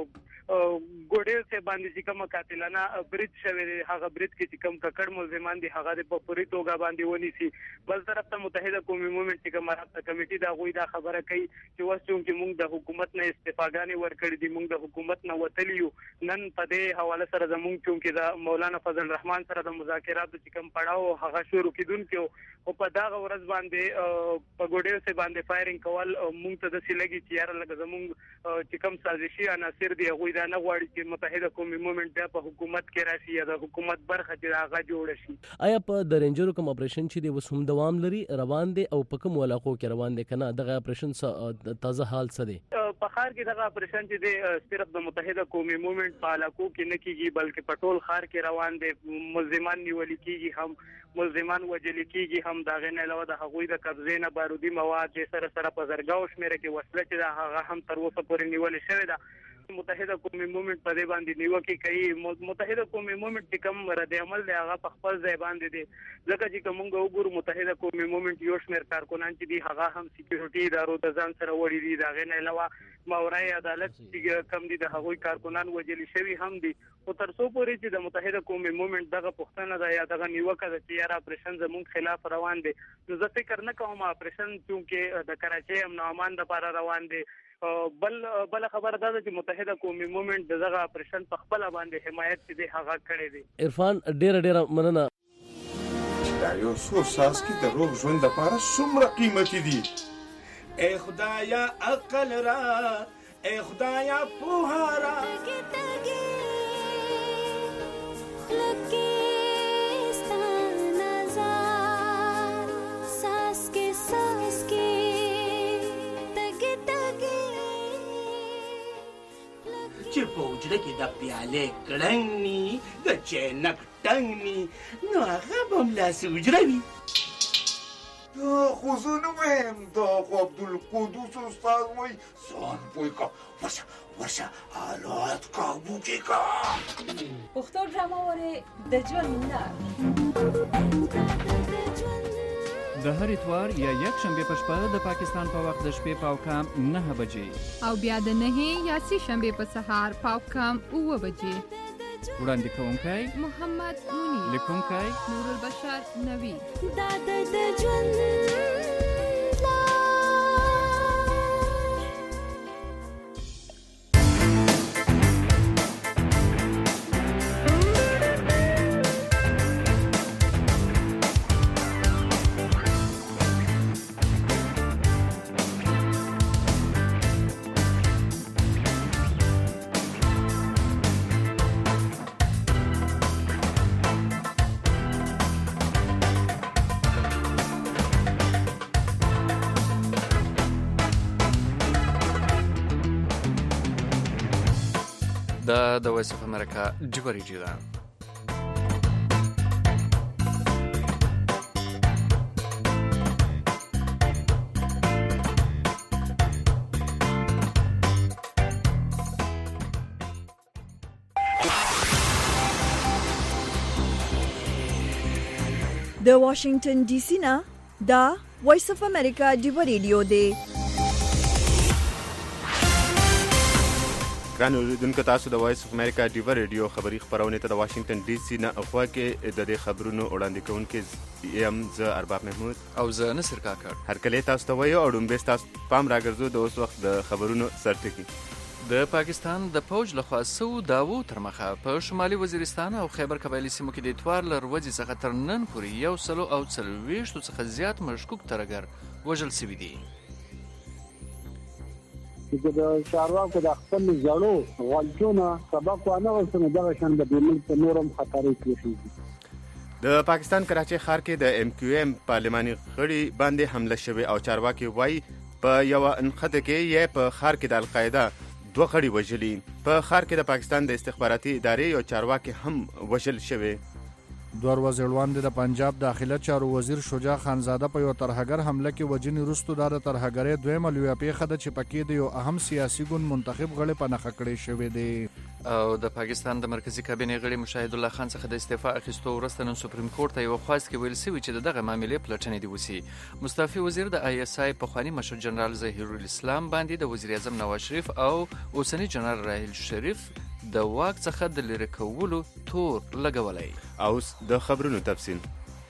ګوډیل سے باندې چې کوم قاتلانه برید شوی دی هغه برید کې چې کوم ککړ ملزمان دي هغه په پوری توګه باندې ونیسي. بل طرف ته متحده قومي مومنټ چې کوم رابطه کمیټې دا غوي دا خبره کوي چې واسو چې موږ د حکومت نه استفاګانې ورکړې دي، موږ د حکومت نه وتلیو. نن په دې حواله سره زموږ چې د مولانا فضل الرحمن سره د مذاکراتو چې کوم پړاو هغه شروع کیدونکو او په داغه ورځ باندې په ګوډیل سے باندې فایرینګ کول موږ ته د سیلګي چې یار لګ زموږ چې کوم سازشي عناصر دي هغه دا نه غواړي چې متحده قومي مومنټ په حکومت کې راشي یا د حکومت برخه چې هغه جوړ شي. آیا په د رینجرو کوم اپریشن چې د وسوم دوام لري روان دي او په کوم علاقو کې روان دي کنه دغه اپریشن تازه حال څه دي؟ په ښار کې دغه اپریشن چې د صرف د متحده قومي مومنټ په علاقو کې نه کیږي بلکې په ټول ښار کې روان دي. ملزمان نیول کیږي هم ملزمان وجل کیږي هم دا غنه علاوه د هغوی د قبضې نه بارودي مواد چې سره په زرګاو شمیره کې وسله چې هغه هم تر اوسه پورې نیول شوی ده. متحده قومي مومنټ په دې باندې نیوکه کوي. متحده قومي مومنټ کوم رد عمل دی هغه په خپل ځای باندې دی ځکه چې کوم وګورو متحده قومي مومنټ یو شمېر کارکونان چې دی هغه هم سکیورټي ادارو د ځان سره وړي دي. دا غنه علاوه ماورای عدالت چې کم دي د هغوی کارکونان وجلی شوی هم دي. او تر څو پورې چې د متحده قومي مومنټ دغه پښتنه ده یا دغه نیوکه ده چې یاره اپریشن زموږ خلاف روان دي نو زه فکر نه کوم اپریشن چې د کراچۍ امن او امان لپاره روان دي. بل خبر دا چې متحده قومي مومنټ دغه اپریشن په خپل باندې حمایت دي هغه کړی دی. عرفان ډیر مننه. دا یو څو ساس کې د روغ ژوند لپاره څومره قیمتي دي. اے خدایا عقل را اے خدایا پوها را چې په وجره کې د پیالې کړنګ ني د چینک ټنګ ني نو هغه به ملاسې وجره وي. دا خو زه نه وایم دا خو عبدالقدوس استاد وایي ځان پوه که ورشه حالات کابو کې که. پښتو ډرامه ورې د ژوند لار د هر اتوار یا یک شنبه په شپه د پاکستان په وخت د شپې پاو کام 9 بجې او بیا د 9 یا سی شنبه په سهار پاو کام 9 بجې. وړاندې کوونکی محمد مونی، لیکونکی نور البشر نوی. دا د ژوند د وایس اف امریکا ډیو ریډیو ده. د واشنگټن ډي سي نه دا وایس اف امریکا ډیو ریډیو دی. ګران اوریدونکو، تاسو د وایس اف امریکا ډیو ریډیو خبری خبرونه ته د واشنگټن ډي سي نه اخوا کې د دې خبرونو وړاندې کوونکي یم زه ارباب محمود او زه نصر کاکړ. هر کله تاسو ته وایو او ډومبه تاسو پام راګرځو د اوس وخت د خبرونو سرټکی. د پاکستان د پوج لخوا سو داو تر مخه په شمالي وزیرستان او خیبر قبایلی سیمو کې د اتوار لر ورځې څخه تر نن پورې 140 څخه زیات مشکوک ترګر وژل شوي دي. چې د چارواکو د خپل ځړو غلطونه سبق ونه ورسنه دغه شان د دې په نورم خطرې کېږي. د پاکستان کراچۍ ښار کې د ام کیو ام پارلماني غړي باندې حمله شوې او چارواکي وایي په یو انخته کې یې په ښار کې د القاعده 2 غړي وژلي. په ښار کې د پاکستان د استخباراتي ادارې یو چارواکي هم وژل شوی. 2 ورځې وړاندې د پنجاب داخله چارو وزیر شجاع خانزاده په یو ترهګر حمله کې وجنی رستو د ترهګرې دویمه لویه پیښه ده چې پکې د یو اهم سیاسي ګوند منتخب غړي په نخښه کړی شوی دی. او د پاکستان د مرکزی کابینې غړي مشاهد الله خان څخه د استعفا اخیستو وروسته نن سپریم کورټ ته یو خواست کې ویل شوی چې دغه معاملې پلټنې دی وسی. مستعفي وزیر د آی اس آی پخوانی مشر جنرال ظهیر الاسلام باندې د وزیر اعظم نواز شریف او اوسنی جنرال راحیل شریف د واک څخه د لری کولو تور لګولای. اوس د خبرونو تفصیل.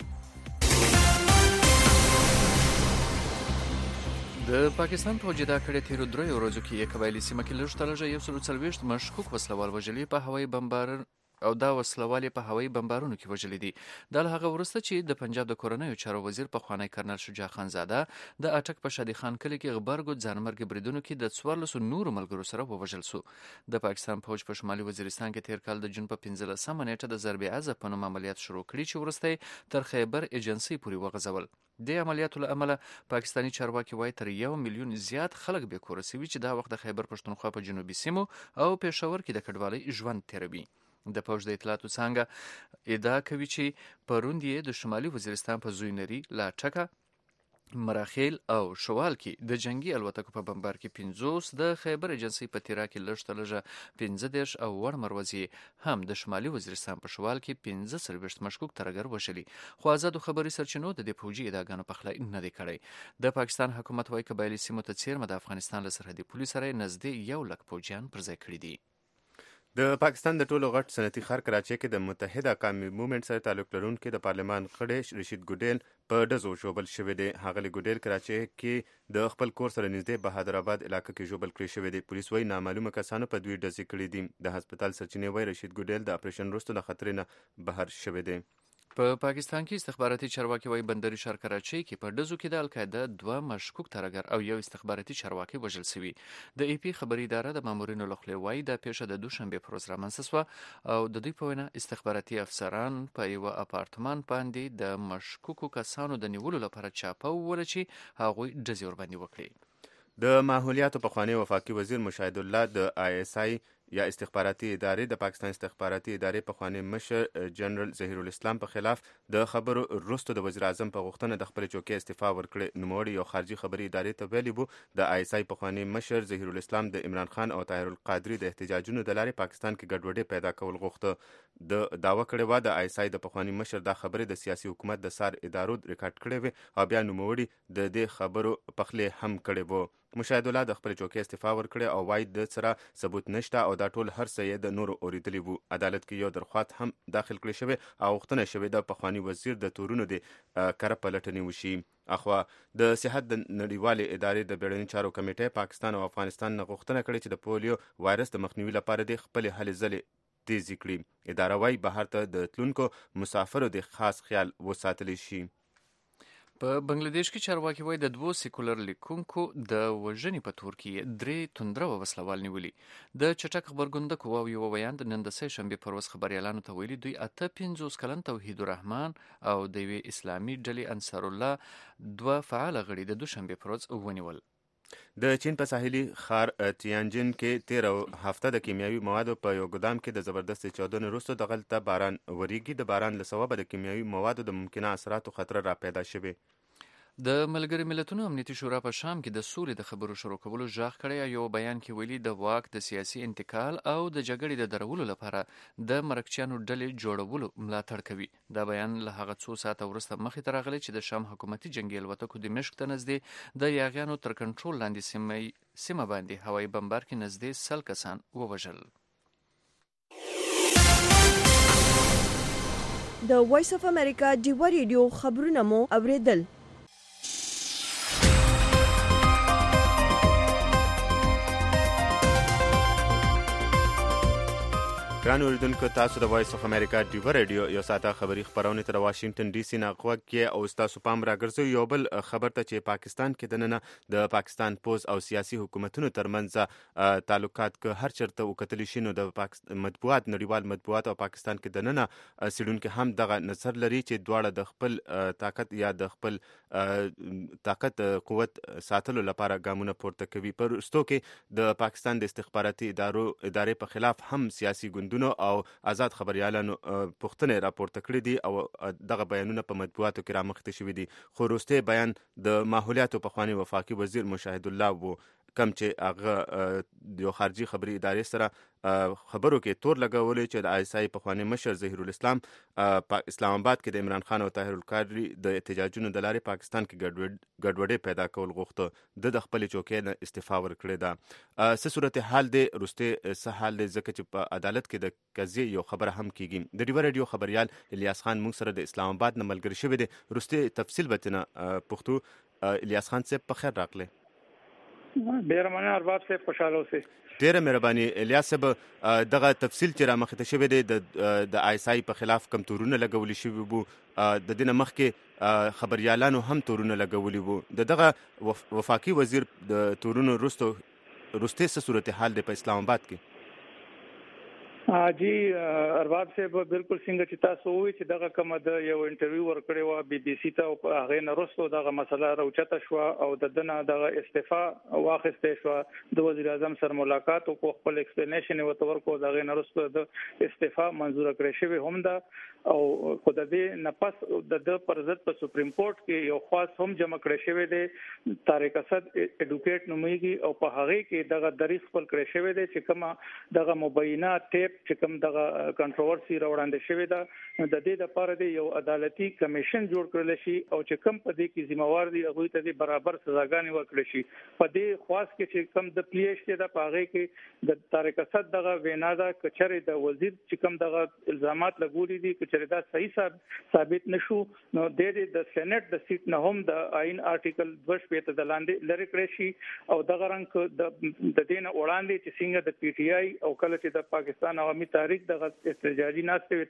د پاکستان په وجدا کړه تیرو 3 ورځو کې یک قبایلی سیمه کې لږ تلجه 140 مشکوک وسلوال وژلي په هوایي بمبار او دا وسلوالې په هوایي بمبارونو کې وژلي دي. د هغه ورسته چې د پنجاب د کورنیو چارو وزیر په خوانی کرنل شجاع خانزاده د اټک په شادي خان کلی کې غبرګو ځانمرګ بریدونو کې د 14 نورو ملګرو سره ووژل شو. د پاکستان فوج په شمالي وزیرستان کې تیر کال د جون په 15 نیټه د ضرب عزه په نوم عملیات شروع کړي چې ورسته تر خیبر ایجنسی پورې وغځول. د عملیاتو له امله پاکستانی چارواکي وایي تر 1 میلیون زیات خلک بې کوره شوي چې دا وخت د خیبر پښتونخوا په جنوبي سیمو او پېښور کې د کډوالۍ ژوند تیروي. د پوج د اطلاعاتو څنګه ادعا کوي چې پروند یې د شمالي وزیرستان په زوینری لاټکا مراخیل او شوال کې د جنگي الوتکو په بمبار کې 50 د خیبر ایجنسی په تیرا کې لږ تلجه 15 او ور مروزي هم د شمالي وزیرستان په شوال کې 15 مشکوک ترګر وشلي. خو آزادو خبري سرچینو د دې فوجي ادعاګانو په خلا نه دی کړی. د پاکستان حکومت وايي قبایلی سیمو ته چیرمه د افغانستان له سرحدي پولیس سره نږدې 1 لک فوجیان پر ځای کړی دي. د پاکستان د ټولو غټ صنعتي ښار کراچۍ کې د متحده قومي موومېنټ سره تعلق لرونکي د پارلمان غړی رشید ګوډیل په ډزو ژوبل شوی دی. هغه ګوډیل کراچۍ کې د خپل کور سره نږدې بهادر آباد علاقه کې ژوبل کړی شوی دی. پولیس وايي نامعلومه کسانو په دوی ډزې کړې دي. د هسپتال سرچینې وايي رشید ګوډیل د اپریشن وروسته د خطر نه بهر شوی دی. په پاکستان کې استخباراتي چارواکي وايي بندري ښار کراچۍ کې په ډزو کې د القاعده 2 مشکوک ترګر او یو استخباراتي چارواکي وژل شوی. د ای پی خبري اداره د مامورینو لخوا وايي د پیښه د دوشنبه پر ورځ رامنځته شوه او د دوی په وینا استخباراتي افسران په یو اپارتمان باندې د مشکوکو کسانو د نیولو لپاره چاپه وول چې هغوی ډزې ور باندې وکړي. د ماحولیاتو پخوانی وفاقي وزیر مشاهد الله د آی اس آی یا استخباراتي ادارې د پاکستان استخباراتي ادارې پخوانی مشر جنرال ظهیر الاسلام په خلاف د خبرو وروسته د وزیر اعظم په غوښتنه د خپل چوکۍ استعفا ورکړې. نوموړي یو خارجي خبري ادارې ته ویلي وو د آی اس آی پخوانی مشر ظهیر الاسلام د عمران خان او طاهر القادری د احتجاجونو د لارې پاکستان کې ګډوډي پیدا کول غوښته. د داوا کړې و د آی اس آی د پخوانی مشر دا خبرې د سیاسي حکومت د سار ادارو ریکارډ کړې وې او بیا نوموړي د دې خبرو پخلې هم کړې وو. مشاهد الله د خپل چوکۍ استعفا ورکړې او وايي د سره ثبوت نشته او دا ټول هر څه یې د نورو اوریدلی وو. عدالت کې یو درخواست هم داخل کړی شوی او غوښتنه شوې د پخوانی وزیر د تورونو د کره پلټنې وشي. اخوا د صحت د نړیوالې ادارې د بیړني چارو کمیټې پاکستان او افغانستان نه غوښتنه کړې چې د پولیو وایرس د مخنیوي لپاره د خپل هلې ځلې تیزی کړي. اداره وايي بهر ته د تلونکو مسافرو د خاص خیال وساتلی شي. په بنگلاديش کې چارواکي وایي د 2 سیکولر لیکونکو د وژنې په تور کې 3 توندره وسلوال نیولي. د چټک خبرګون د قواو یو بیان د نن د سه شنبه پر ورځ خبريالانو ته ویلي دوی 58 کلن توحید الرحمن او د اسلامي ډلې انصار الله 2 فعال غړي د دوشنبه پر ورځ ونیول. د چین په ساحلي ښار تیانجن کې 13 هفته د کیمیاوي موادو په یو ګدام کې د زبردست چاودنې وروسته دغلته باران وریږي. د باران له سببه د کیمیاوي موادو د ممکنه اثراتو خطر را پیدا شوی. د ملګري ملتونو امنیتي شورا په شام کې د سولې د خبرو شروع کولو ژغ کړی. یو بیان کې ویلي د واک د سیاسي انتقال او د جګړې د درولو لپاره د مرکچیانو ډلې جوړولو ملاتړ کوي. دا بیان له هغه څو ساعته وروسته مخې ته راغلی چې د شام حکومتي جنګي الوتکو دمشق ته نږدې د یاغیانو تر کنټرول لاندې سیمه باندې هوایي بمبار کې نږدې 100 کسان ووژل. د وایس اف امریکا ډیوا ریډیو خبرونه مو اوریدل. ګران اوریدونکو، تاسو د وایس اف امریکا ډیوا ریډیو یو ساعته خبری خبرونه تر واشنگټن ډي سي نه غوږ کې او تاسو پام راګرځي یو بل خبر ته چې پاکستان کې دننه د پاکستان پوز او سیاسي حکومتونو ترمنځ تعلقات که هر چرته وکتلی شي نو د مطبوعات نړیوال مطبوعات او پاکستان کې دننه سیډونکو هم دغه نظر لري چې دواړه د خپل طاقت یا د خپل طاقت قوت ساتلو لپاره ګامونه پورته کوي. پر وروستو کې د پاکستان د استخباراتي ادارې په خلاف هم سیاسي ګوندونو او آزاد خبريالانو پوښتنې راپورته کړې دي او دغه بیانونه په مطبوعاتو کې رامخته شوي دي. خو وروستی بیان د ماحولیاتو پخوانی وفاقي وزیر مشاهد الله وو، کم چې هغه یو خارجي خبري ادارې سره خبرو کې تور لګولې چې د آیسای پخوانی مشر ظهیر الاسلام په اسلام آباد کې د عمران خان او طاهر القادری د احتجاجونو د لارې پاکستان کې ګډوډي پیدا کول غوښته. د خپل چوکۍ نه استعفا ورکړې ده. څه صورت حال دی وروسته څه حال دی ځکه چې په عدالت کې د قضیې یو خبره هم کیږي. د ډیوا ریډیو خبريال الیاس خان موږ سره د اسلام آباد نه ملګری شوی دی. وروسته تفصیل بتنه پښتو. الیاس خان صاحب په خیر راغله. ډیر مننه ارباب صاحب، خوشاله اوسئ. ډیره مهرباني الیاس صاحب. دغه تفصیل چې را مخته شوی دی د آیسای په خلاف کم تورونه لګولي شوی وو، د دینه مخکې خبريالانو هم تورونه لګولي وو. دغه وفاقي وزیر د تورونو وروسته څه صورت حال دی په اسلام آباد کې؟ جی ارباب صاحب، بالکل څنګه چې تاسو وایي چې دغه کوم د یو انټرویو ورکړی و بي بي سي ته او هغه نه وروسته دغه مسله راوچته شو او د دنه دغه استعفا واخیسته شو. د وزیر اعظم سره ملاقات او خپل ایکسپلینیشن ورته ورکو، دغه نه وروسته د استعفا منزور کړی شوی هم ده او خو د دې نه پس د پرزت په سپریم کورټ کې یو خاص هم جمع کړی شوی دی. طارق اسد اډوکیټ نومیږي او په هغه کې دغه دریس خپل کړی شوی دی چې کومه دغه مبینه ټیپ چې کوم دغه کنټروورسي راوړاندې شوی ده، د دې لپاره د یو عدالتي کمیشن جوړ کړل شي او چې کوم په دې کې ذمہوار دي هغه ته د برابر سزاګانې ورکړي شي. په دې خاص کې چې کوم د پلیش د پاغه کې د طارق اسد دغه وینا ده کچره د وزیر چې کوم دغه الزامات لګولي دي کچره دا صحیح ثابت نشو نو د سېنات د سیټ نه هم د آئین آرټیکل 2 د لاندې لری کړی شي او دغه رنګ د دین وړاندې چې څنګه د پی ټ آی او کله چې د پاکستان عوامي تاریخ دغه احتجاجي ناشته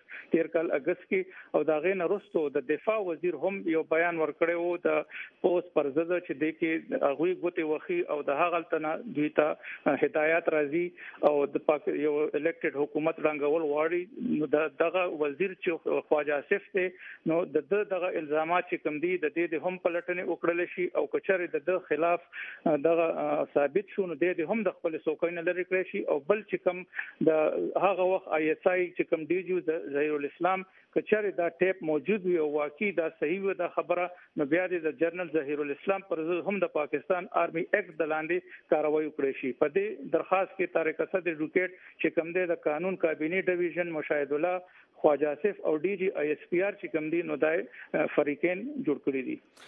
13 کال اگست کې او دغه نه وروسته د دفاع وزیر هم یو بیان ورکړی وو د پوس پرزده چې د کې هغه غوته وخی او د هغه تنه دوی ته هدایت راځي او د یو الیکټډ حکومت رنګول واړي نو دغه وزیر چې خواجه آصف ته نو دغه الزامات چې کوم دي د دې هم پلټنې وکړل شي او کچره د خلاف دغه ثابت شو نو د هم د خپل سوکاین لري کړی شي او بل چې کوم د هغه وخت آی اس آی چې کوم دی جو د ظهیر الاسلام کچره دا ټیپ موجود وي او واقعي دا صحیح و دا خبره نو بیا د جنرال ظهیر الاسلام پر هم د پاکستان آرمي ایکټ د لاندې کاروایی وکړي شي. په دې درخواست کې طارق اسد اډوکیټ چې کوم دی د قانون کابینه ډیویژن مشاهد الله خواجه آصف او ډي جی آی اس پی آر چې کوم دي نو دای فریقین جوړ کړی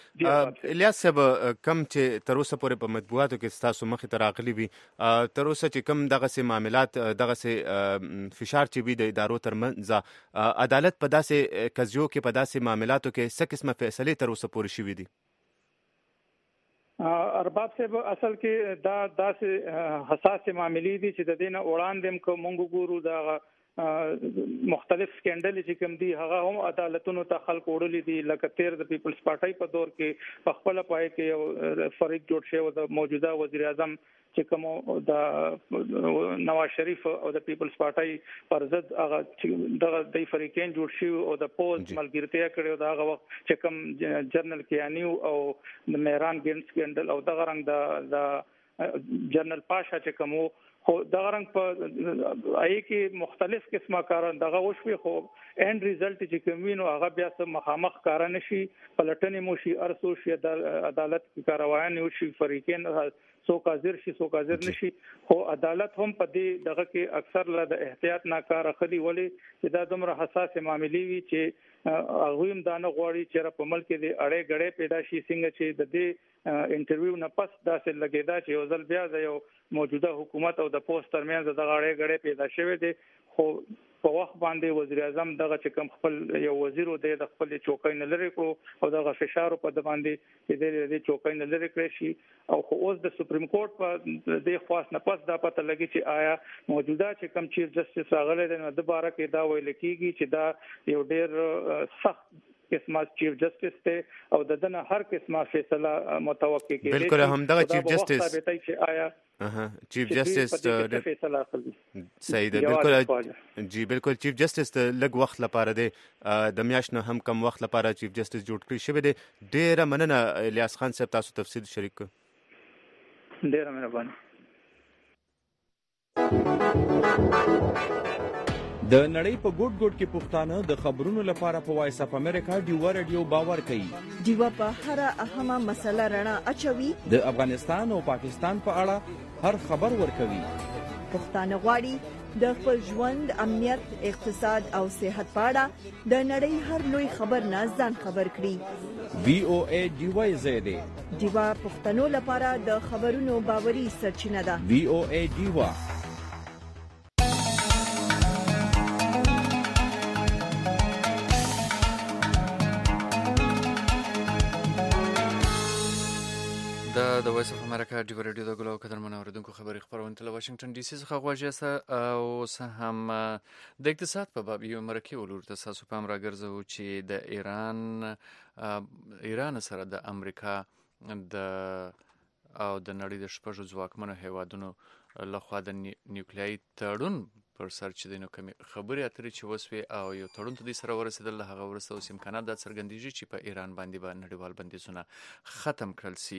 دي. الیاس صاحب، کم چې تر اوسه پورې په مطبوعاتو کې تاسو مخې ته راغلي وي، تر اوسه چې کم دغه سه معاملات دغه سه فشار چې وي د ادارو ترمنځ عدالت په داسې قضیو کې په داسې معاملاتو کې څه قسمه فیصله تر اوسه پورې شوې دي؟ ارباب صاحب، اصل کې دا داسې حساس معاملې دي چې د دینه وړاندې کوم ګورو دا مختلف سکینډل چې کوم دي هغه هم عدالتونو ته خلک وړلې دي لکه تیر د پیپلز پارټي په دور کې په خپل پای کې یو فریق جوړ شوی د موجوده وزیر اعظم چې کوم د نواز شریف او د پیپلز پارټي پر ضد هغه د فریقین جوړ شي او د پوز ملګرتیا کړي دا هغه وخت چې کوم جنرال کیانیو او د میران ګینز سکینډل او دغه رنګ د جنرال پاشا چې کوم خو دغه رنګ په آی کې مختلف قسمه کاران دغه وشوي خو اند ریزلټ چې کومینو هغه بیا سم مخامخ کار نه شي پلټنې مو شي ارسو شي د عدالت کاروایان او شي فریقین سو کاذر شي سو کاذر نشي خو عدالت هم په دې دغه کې اکثر له د احتیاط نه کار اخلي ولې چې دا دومره حساس معاملې وي چې هغه هم دا نه غواړي چې په ملک کې د اړې غړې پیدا شي څنګه چې د دې انټرویو نه پس داسې لګیدا چې یو ځل بیا د یو موجوده حکومت او د پوسټ ترمنځ د غړې غړې پیدا شوه دي خو په وخت باندې وزیر اعظم دغه چې کوم خپل یو وزیر د خپل چوکۍ نه لري کو او دغه فشار په د باندې چې د چوکۍ نه لري کړی شي او خو اوس د سپریم کورټ په د خاص نه پس دا پته لګي چې آیا موجوده چې کوم چیف جسټس راغلی دی نو د باره کې دا ویل کیږي چې دا یو ډیر سخت قسمه چیف جسټس ته او دنه هر قسمه فیصله متوقع کیږي بالکل هم دغه چیف جسټس ثابتای چې آیا چیف جسټس صحیح ده بالکل جی بالکل چیف جسټس لږ وخت لپاره دی د میاشت نه هم کم وخت لپاره چیف جسټس جوړ کړی شوی دی ډیره مننه الیاس خان صاحب تاسو تفصیل شریک کړ ډیره مهرباني د نړۍ په ګوټ ګوټ کې پښتانه د خبرونو لپاره په وایس اف امریکا ډیوا رادیو باور کوي ډیوا په هر اهمه مسله رڼا اچوي د افغانستان او پاکستان په اړه هر خبر ورکوي پښتانه غواړي د خپل ژوند امنیت اقتصاد او صحت په اړه د نړۍ هر لوی خبر نه ځان خبر کړي وی او ای ډیوا زیاده ډیوا پښتنو لپاره د خبرونو باوري سرچینه ده وی او ای ډیوا د وایس اف امریکا ډیوا رادیو د ګلو قدرمن اوریدونکو خبري خبرونه ته واشنگټن ډي سي څخه غواړي او سه هم د اقتصاد په باب یو مرکه ولور تاسو په امر راګرځو چې د ایران سره د امریکا د او د نړۍ د شپږ ځواکمنو هیوادونو لخوا د نیوکلیای تړون پر سر چې د کوم خبري اترې چې وسوي او یو تړون ته د سره ورسېدل هغه ورسته اوس امکانات د څرګندېږي چې په ایران باندې به نړیوال بندیزونه ختم کړل سي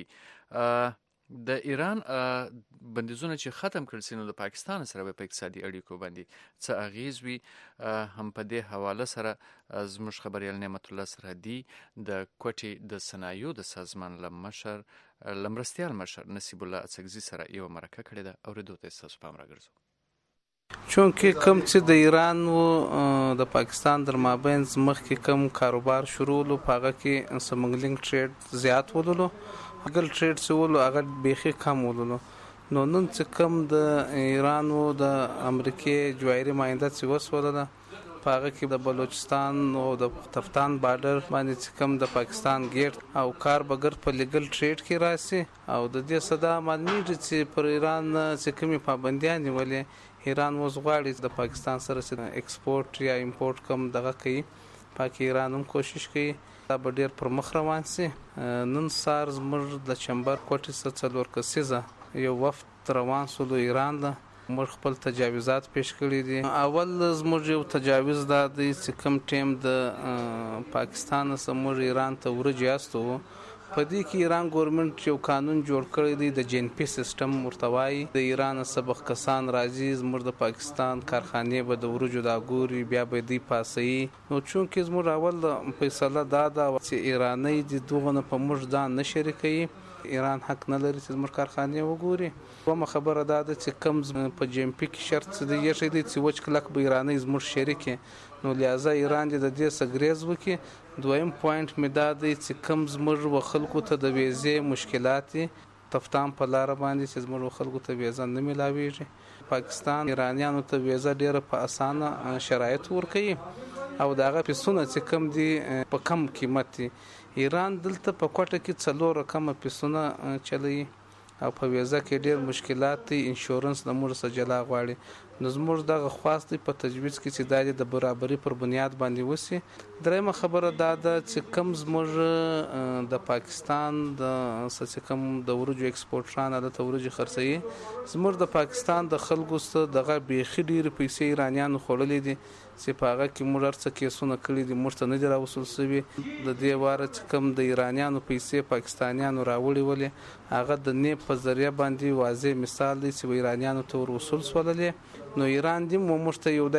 د ایران بندیزونه چې ختم کړل سي نو د پاکستان سره په اقتصادي اړیکو باندې څه اغیز وي هم په دې حواله سره زموږ خبريال نعمت الله سرحدي د کوټي د صنایعو د سازمان لمرستيال مشر نصیب الله اڅکزي سره یو مرکه کړې ده اوریدو ته تاسو پام راګرځو چونکه کم چې د ایران او د پاکستان در مابین مخکې کم کاروبار شروع لو پاغه کې سمګلینګ ټریډ زیات ولولو ګل ټریډ سولو هغه بيخي کم ولولو نو نن چې کم د ایران او د امریکای جوایري ماینده چې وسوله پاغه کې د بلوچستان او د تفتان بارډر باندې چې کم د پاکستان ګیټ او کار بغیر په لیګل ټریډ کې راسي او د دې صدا معلومي چې پر ایران چې کومي پابندیاں نیولې ایران اوس غواړي د پاکستان سره ایکسپورت یا امپورت کم دغه کوي پاکستان ایران هم کوشش کوي دا به ډیر پر مخ روان سي نن سار زموږ د چمبر کوټي څلور کسیزه یو وفد روان سو د ایران له موږ خپل تجاوزات پیش کړی دي اول زموږ یو تجاوز دا دی چې کم ټیم د پاکستان سره ایران ته ورجاستو په دې کې ایران ګورنمنت یو قانون جوړ کړی دی د جن پی سیستم مرتوای د ایران سبق کسان راځي زموږ د پاکستان کارخانه به د ورجو دا ګوري بیا به دی پاسي نو چونکه زموږ اول فیصله دا چې ایرانی د دوغه په موږ ځان نشریکي ایران حق نه لري چې زموږ کارخانه وګوري کومه خبره ده چې کم په جیم پی کې شرط دی یې دی چې وچ کلک به ایرانی زموږ شریک نو لہذا ایران د دې سګریز وکي دویم پوینټ می دا دی چې کم زموږ وخلکو ته د ویزې مشکلات تفتان په لار باندې چې زموږ خلکو ته ویزه نه ملاويږي پاکستان ایرانیانو ته ویزه ډیره په اسانه شرایط ورکړي او داغه پیسونه چې کم دي په کم قیمت ایران دلته په کوټه کې څلور رقم پیسونه چلی او په ویزه کې ډیر مشکلات دي انشورنس د مور سره جلا غواړي نو زموږ دغه خواست دی په تجویز کې چې د برابرۍ پر بنیاد باندې وسی. درېمه خبره دا ده چې کم زموږ د پاکستان د کم د ورجو ایکسپورټران د ورجو خرڅي زموږ د پاکستان د خلکو څخه دغه بیخي ډېر پیسې ایرانیانو خوړلې دي چې په هغه کې موږ ارڅ کیسونه کړي دي موږ ته نه دي راوصول شوي. د دې واره چې کم د ایرانیانو پیسې پاکستانیانو راوړي ولې هغه د نیب په ذریعہ باندې واضح مثال دی چې ایرانیانو ته ورسول سوللې. نو ایران دی موږ ته یو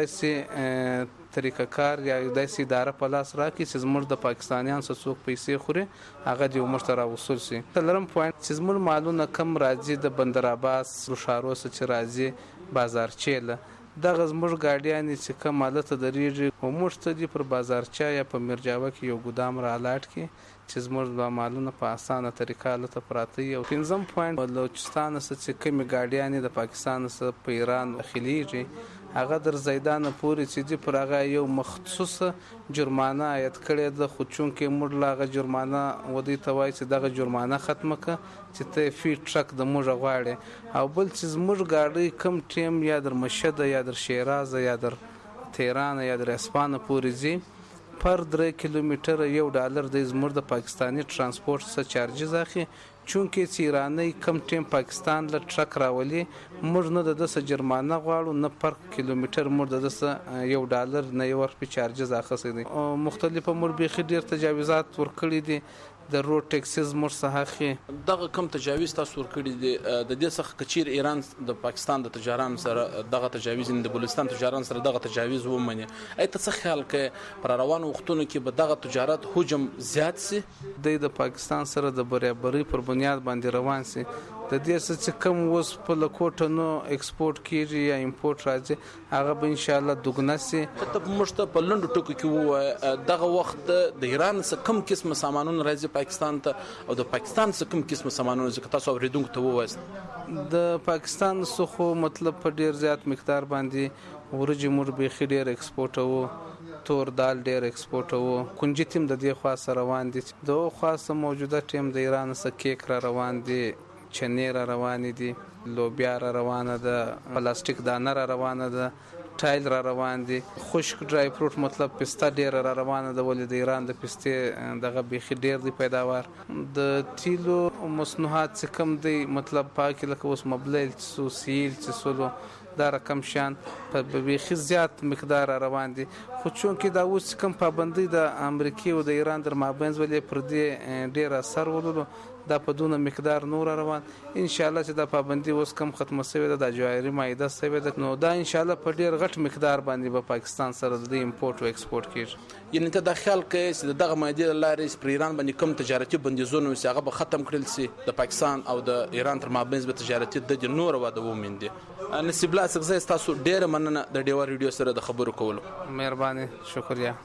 داسې طریقه کار یا داسې اداره په لاس راکړي چې زموږ د پاکستانیان څخه څوک پیسې خوري هغه دی موږ ته راوصول شي. تلرم پوینټ چې زموږ مالونه کم راځي د بندر عباس روشارو څخه چې راځي بازارچېله دغه زموږ ګاډیانې چې کوم حالت درېږي او موږ ته دي پر بازارچا یا په میرجاوه کې یو ګودام را الاټ کې چې زموږ د مالونه په اسانه طریقه هلته پراته وي. او پنځم پوینټ بلوچستان څخه چې کومې ګاډیانې د پاکستان څخه په ایران داخلیږي هغه در زیدانه پورې چې دي پر هغه یو مخصوصه جرمانه عاید کړې ده خو چونکې موږ له هغه جرمانه ودې ته وایي چې دغه جرمانه ختمه کړه چې ته فی ټرک د موږ غواړې. او بل چې زموږ ګاډی کم ټیم یا در مشهد یا در شیراز یا در تهران یا در اسپانه پورې ځي پر 3 کیلومتر $1 د زموږ د پاکستانی ترانسپورت څخه چارجز اخی چونکې چې ایرانی کم ټیم پاکستان له ټرک راولي موږ نه د دسه جرمانه غواړو نه پر کیلومتر موږ د دسه $1 نه یو ورپی چارجز اخیستی دي. مختلفه موږ به ډیر تجاوزات ورکړي دي د روډ ټیکسز موږ څخه اخی دغه کم تجاوز تاسو ورکړي دي د دې څخه کچیر ایران د پاکستان د تجاران سره دغه تجاوز د بلوچستان تجاران سره دغه تجاوز ومني ایت څه خیال کې پر روانو وختونو کې به دغه تجارت حجم زیات سي د پاکستان سره د برابرۍ پر بنیاد باندې روان سي د دې چې کوم وس په لکوټ نو ایکسپورټ کیږي یا امپورټ راځي هغه به ان شاء الله دوګنا سي. ته مشته په لندو ټکو کې وو دغه وخت د ایران څخه کوم قسم سامانونه راځي پاکستان ته او د پاکستان څخه کوم قسم سامانونه ځکه تاسو اوریدونکو ته ووایست د پاکستان څخه مطلب په ډیر زیات مقدار باندې ورجې مور به خډیر ایکسپورټ وو تور دال ډیر ایکسپورټ وو کنجي تیم د دې خاصه روان دي د خاصه موجوده ټیم د ایران څخه کیک را روان دي چنې را روان دي لوبیا را روانه ده پلاستیک دانه را روانه ده ټایل را روان دي خشک ډرای فروټ مطلب پسته ډیر را روانه ده ولې د ایران د پسته دغه بیخي ډیر دی پیداوار د تیلو مصنوعات څخه کم دی مطلب پاک لکه اوس مبلیل سوسیل سولو دا رقم شان په بیخي زیات مقدار روان دي خو چونکې دا اوس کم پابندي د امریکای او د ایران در مابین ولې پر دې ډیر اثر ولولو دا په دونه مقدار نور روان ان شاء الله چې دا پابندي اوس کم ختمه شوی ده د جواهري مایده شوی ده نو دا ان شاء الله په ډیر غټ مقدار باندې په پاکستان سره د امپورټ او ایکسپورټ کیږي. یعنی ته د خیال کې چې دغه مایده لارې پر ایران باندې کم تجارتي بندیزونه وسه هغه به ختم کړل سي د پاکستان او د ایران تر مابین به تجارتي د نور واده ومندي. نصیب الله څنګه تاسو ډیر مننه د ډیوا ریډیو سره د خبرو کولو مهرباني شکریا.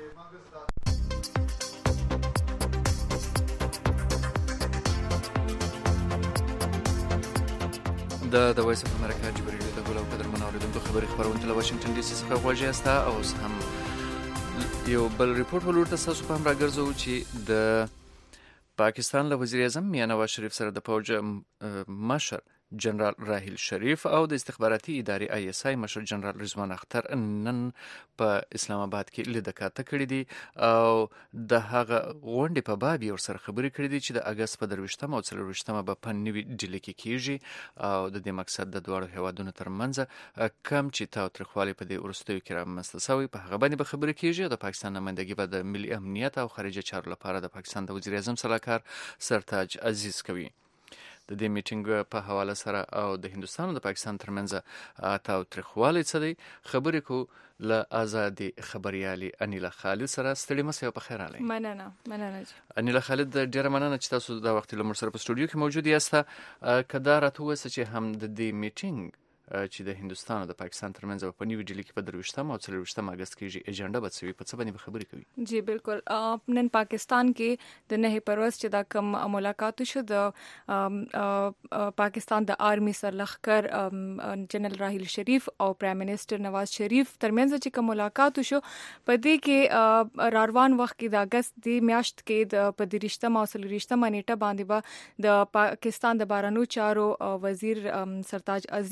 د وایس اف امریکا جبريل د ګولو قدر منوریدونکو خبري خبرونه له واشنگټن ډي سي څخه غوږی استا او هم یو بل ریپورت ولورته تاسو په هم راګرځو چې د پاکستان له وزیر اعظم میاں نواز شریف سره د فوج مشر جنرال راحیل شریف او د استخباراتي ادارې آی اس آی مشر جنرال رضوان اختر نن په اسلام آباد کې لیدکاته کړې دي او د هغه غونډې په باب یې ورسره خبرې کړې دي چې د اگست په 23 او 24 به په نوي ډیلي کې کیږي او د دې مقصد د دوړو هوادونو ترمنځ کم چې تاوتریخوالی په دې ورستیو کې رامنځته شوی په هغه باندې به خبرې کیږي د پاکستان نمائندګي به د ملي امنیت او خارجه چارو لپاره د پاکستان د وزیر اعظم صلاحکار سرتاج عزیز کوي. د دې میټینګ په حواله سره او د هندستان او د پاکستان ترمنځ تاوتریخوالی څه دی خبرې کو له آزادي خبريالي انیلا خالد سره ستړي مسه په خیر علي مننه انیلا خالد ډیره مننه چې تاسو دا وخت له موږ سره په استودیو کې موجود یاست کدا راته وسه چې هم د دې میټینګ چې د هندستان او د پاکستان ترمنځ په نیو ډیلی کې په 23 او 24 اگست کې اجنډا بڅوي په څه باندې خبرې کوي. جی بالکل نن پاکستان کې د نه پروس چې دا کوم ملاقات شو د پاکستان د آرمي سرلخکر جنرال راحیل شریف او پرایم منسٹر نواز شریف ترمنځ چې کوم ملاقات شو په دې کې راروان وخت کې د اگست د میاشت کې د په 23 او 24 نیټه باندې د پاکستان د بهرنیو چارو وزیر سرتاج عزیز او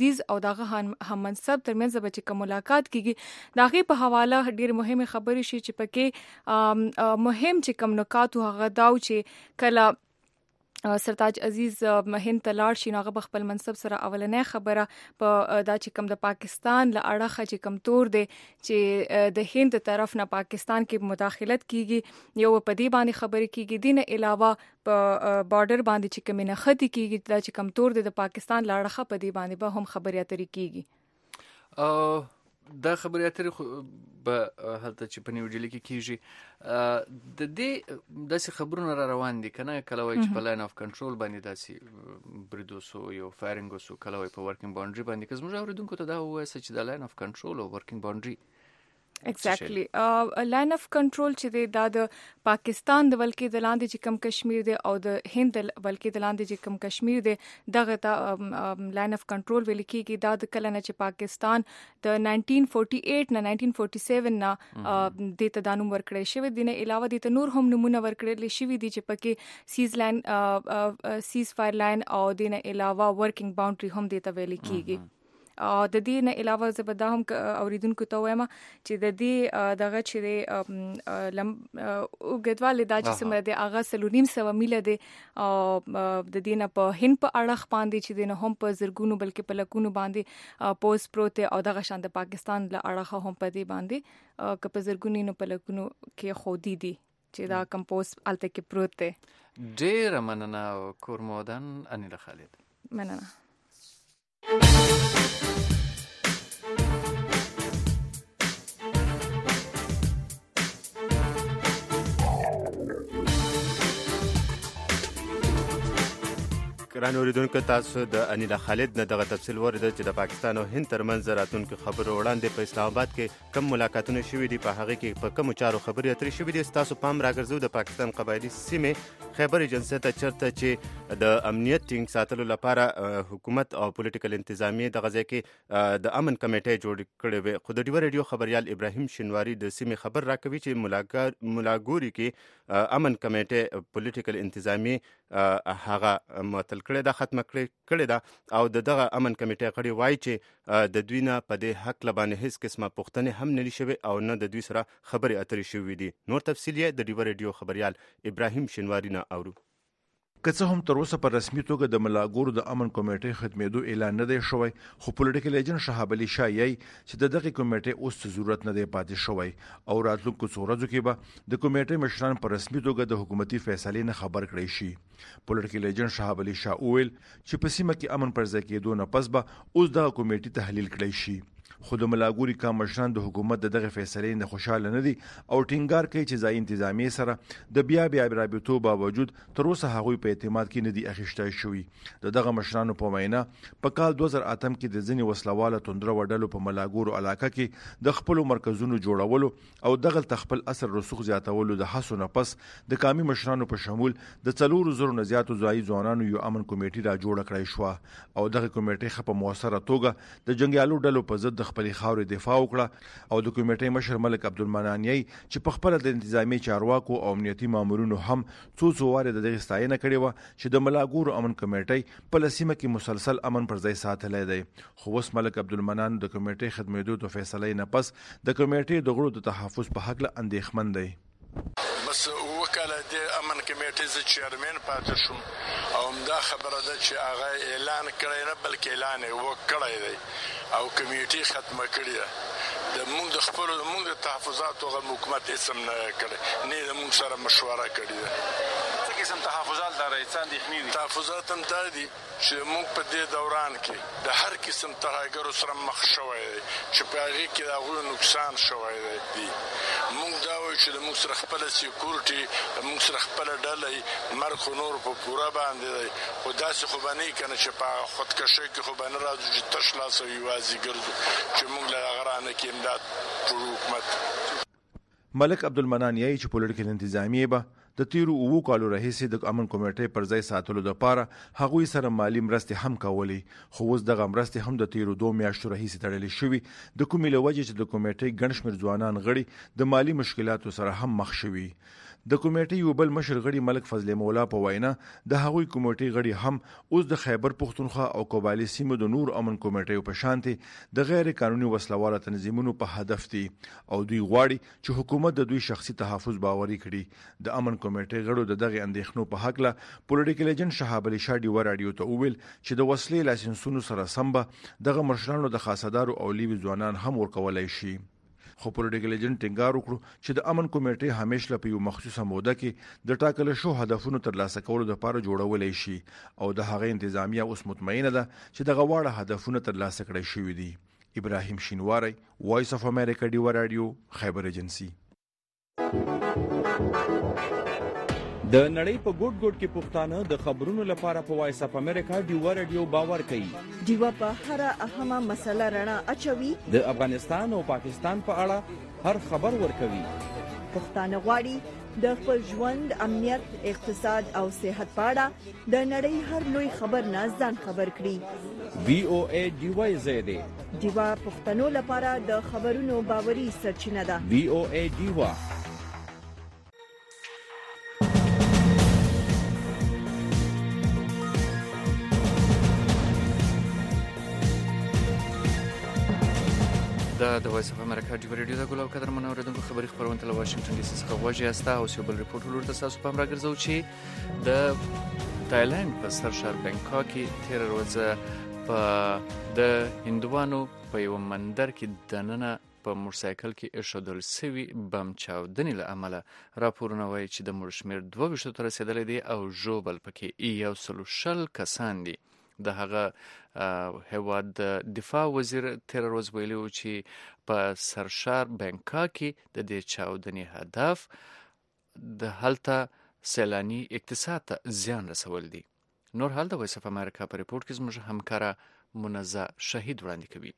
دغه هم منصب ترمنځ به چې ملاقات کیږي داغه په حواله ډیر مهمه خبرې شي چې پکې مهم چې کوم نکات هغه داو چې کله سرتاج عزیز هند ته لاړ شي نو هغه خپل منصب سره اولنې خبره په دا چې کوم د پاکستان له اړخه چې کوم تور دی چې د هند طرف نه پاکستان کې مداخلت کیږي یو په دې باندې خبرې کیږي دین علاوه په بارډر باندې چې کوم نه ختی کیږي دا چې کوم تور دی د پاکستان له اړخه په دې باندې به هم خبرې اترې کیږي دا خبرې اترې به هلته چې په نیو ډیلی کې کیږي د دې داسې خبرونه را روان دي کنه کله وایي چې په لاین اف کنټرول باندې داسې بریدوسو یو فایرینګ وسو کله وایي په ورکینګ باونډري باندې که زموږ اوریدونکو ته دا ووایي چې د لاین اف کنټرول او ورکینګ باونډري ایگزیکټلی لاین اف کنټرول چې دی دا د پاکستان د ولکې د لاندې چې کم کشمیر دی او د هند د ولکې د لاندې چې کم کشمیر دی دغه ته لاین اف کنټرول ویل کېږي دا د کله نه چې پاکستان د 1948 نه 1947 نه د تدانوم ورکړی شوی دی نه علاوه د نور هم نمونه ورکړل شوی دی چې پکې سیز فایر لاین او د نه علاوه ورکینګ باونډري هم د ته ویل کېږي د دې نه علاوه زبدا هم اوریدونکو ته وایم چې د دې دغه چې وګدواله دا چې سمره د اغا سلونیم سو میله دي او د دې نه په هند په اړه باندې چې د نه هم په زرګونو بلکې په لکونو باندې پوس پروت او دغه شان د پاکستان له اړه هم په دې باندې که په زرګونو نه په لکونو کې خودي دي چې دا کمپوز الته کې پروت دی ډېر مننه کورمودن انیل خالد مننه ګران اوریدونکو تاسو د انیلا خالد نه دغه تفصیل ورده چې د پاکستان او هند ترمنځ راتلونکو خبرو وړاندې په اسلام آباد کې کم ملاقاتونه شوي دي په هغه کې په کوم چارو خبرې اترې شوي دي تاسو پام راګرځو د پاکستان قبایلی سیمې خیبر ایجنسی ته چرته چې د امنیت ټینګ ساتلو لپاره حکومت او پولیټیکل انتظامیه د غزا کې د امن کمیټه جوړ کړې وي خو د ډیو ریډیو خبريال ابراهیم شینواری د سیمې خبر راکوي چې ملاګوري کې امن کمیټه پولیټیکل انتظامیه هغه متل کړی دا ختمه کړی دا او دغه امن کمیټې غړي وایي چې د دوی نه په دې حق لبانې هیڅ قسمه پوښتنې هم نه شوي او نه د دوی سره خبرې اترې شوي دي نور تفصیل یې د ډیو ریډیو خبريال ابراهیم شینواری نه اورو که څه هم تر اوسه په رسمي توګه د ملاګورو د امن کمیټې خدمېدو اعلان نه دی شوی خو پولیټیکل ایجنټ شهاب علي شاه یې چې د دغه کمیټې اوس ضرورت نه دی پاتې شوی او راتلونکو څو ورځو کې به د کمیټې مشران په رسمي توګه د حکومتي فیصلې نه خبر کړی شي پولیټیکل ایجنټ شهاب علي شاه وویل چې په سیمه کې امن پر ځای کېدو نه پس به اوس دغه کمیټې تحلیل کړی شي خو د ملاګوري کا مشران د حکومت دغه فیصلې نه خوشاله نه دي او ټینګار کوي چې ځای انتظامی سره د بیا رابطو باوجود تر اوسه هغوی په اعتماد کې نه دي اخیشتای شوی دغه مشرانو په وینا په کال 2008 کې د ځینې وسلواله توندره وډلو په ملاګورو علاقه کې د خپل مرکزونو جوړولو او دغه تخپل اثر رسوخ زیاتولو د حسو نه پس د قومي مشرانو په شمول د 400 نه زیاتو ځای ځوانانو یو امن کمیټه را جوړ کړای شو او دغه کمیټه خپل موثره توګه د جنگیالو ډلو په ضد خپل خاورې دفاع وکړه او د کمیټې مشر ملک عبدالمنان یې چې په خپل د انتظامی چارواکو او امنیتي مامورینو هم څو واره دغه ستاینه کړې و چې د ملاګورو امن کمیټې په لسیمه کې مسلسل امن پر ځای ساتلی دی خو اوس ملک عبدالمنان د کمیټې خدمېدو د فیصلې نه پس د کمیټې د غړو د تحفظ په حق له اندېښمن دی بس وکاله د امن کمیټې ز چیرمن پاتې شوم او دا خبره ده چې هغه اعلان کړی نه بلکې اعلان وکړی دی او کمیټې ختمه کړې ده د موږ د تحفظاتو غو حکومت اسم نه کړی نه د موږ سره مشوره کړې ده څه قسم تحفظات لري څه اندېښنې دي تحفظات هم دا دي چې موږ په دې دوران کې د هر قسم ترهګرو سره مخ شوی دی چې په هغې کې د هغوی نقصان شوی دی موږ دا وایو چې د موږ سره خپله سیکورټي موږ سره خپله ډله مرګ خو نور په پوره باندې دی خو داسې خو به نه وي که نه چې په خودکشۍ کې خو به نه راځو چې تش لاس او یوازې ګرځو چې موږ له هغه رانه کې امداد ټول حکومت ملک عبدالمنان یې چې پولیټیکل انتظامیه به د تیرو 9 کالو راهیسې د امن کمیټې پر ځای ساتلو لپاره هغوی سره مالی مرستې هم کولې، خو اوس دغه مرستې هم د تیرو 2 میاشتو راهیسې تړلې شوي، د کومې له وجې چې د کمیټې ګڼ شمېر ځوانان غړي د مالی مشکلاتو سره هم مخ شوي. د کمیټې یو بل مشر غړي ملک فضل مولا په وینا د هغوی کمیټې غړي هم اوس د خیبر پښتونخوا او قبایلی سیمو د نور امن کمیټې په شانتي د غیر قانوني وسلواله تنظیمونو په هدف دي او دوی غواړي چې حکومت د دوی شخصي تحفظ باوري کړي. د امن کمیټې غړو د دغه اندېښنو په حق له پولیټیکل ایجنټ شهاب علي شاه ډیوه رادیو ته وویل چې د وسلې لایسنسونو سره سم به دغه مشرانو د خاصدارو او لیوي ځوانان هم ورکولای شي. خو پولیټیکل ایجنټ ټینګار وکړو چې د امن کمیټې همیشه په یو مخصوصه موده کې د ټاکل شو هدفونو ترلاسه کولو لپاره جوړولای شي او د هغه انتظامیه اوس مطمئنه ده چې دغه واړه هدفونه ترلاسه کړي شوي دي. ابراهیم شینواری، وایس اف امریکا ډیوه رادیو، خیبر ایجنسی. د نړۍ په ګوټ ګوټ کې پښتانه د خبرونو لپاره په وایس اف امریکا ډیوه رادیو باور کوي. ډیوه په هر اهمه مسله رڼا اچوي، د افغانستان او پاکستان په اړه هر خبر ورکوي. پښتانه غواړي د خپل ژوند، امنیت، اقتصاد او صحت په اړه د نړۍ هر لوی خبر نه ځان خبر کړي. وی او ای ډیوه زیاده ډیوه پښتنو لپاره د خبرونو باوري سرچینه ده. وی او ای ډیوه. د وایس اف امریکا ډیوه رادیو د ګلو قدر منوریدونکو خبري خبرونه له واشنگټن ډي سي څخه غوږی یاسته او یو بل ریپورت ولرته تاسو په امر راګرځو چې د تایلند په سرشار بانکاک کې تیر ورځ په د هندوانو په یو مندر کې دننه په موټرسایکل کې ایښودل شوی بم چاودنې له امله راپورونه وایي چې د مړه شمېر 22 ته رسیدلی دی او ژوبل پکې 160 کسان دي. د هغه هیواد د دفاع وزیر تیر ورځ ویلي و چې په سرشار بانکاک کې د دې چاودنې هدف د هلته سیلاني اقتصاد ته زیان رسول دي. نور حال د وایس اف امریکا په ریپورت کې زموږ همکاره منزه شهید وړاندې کوي.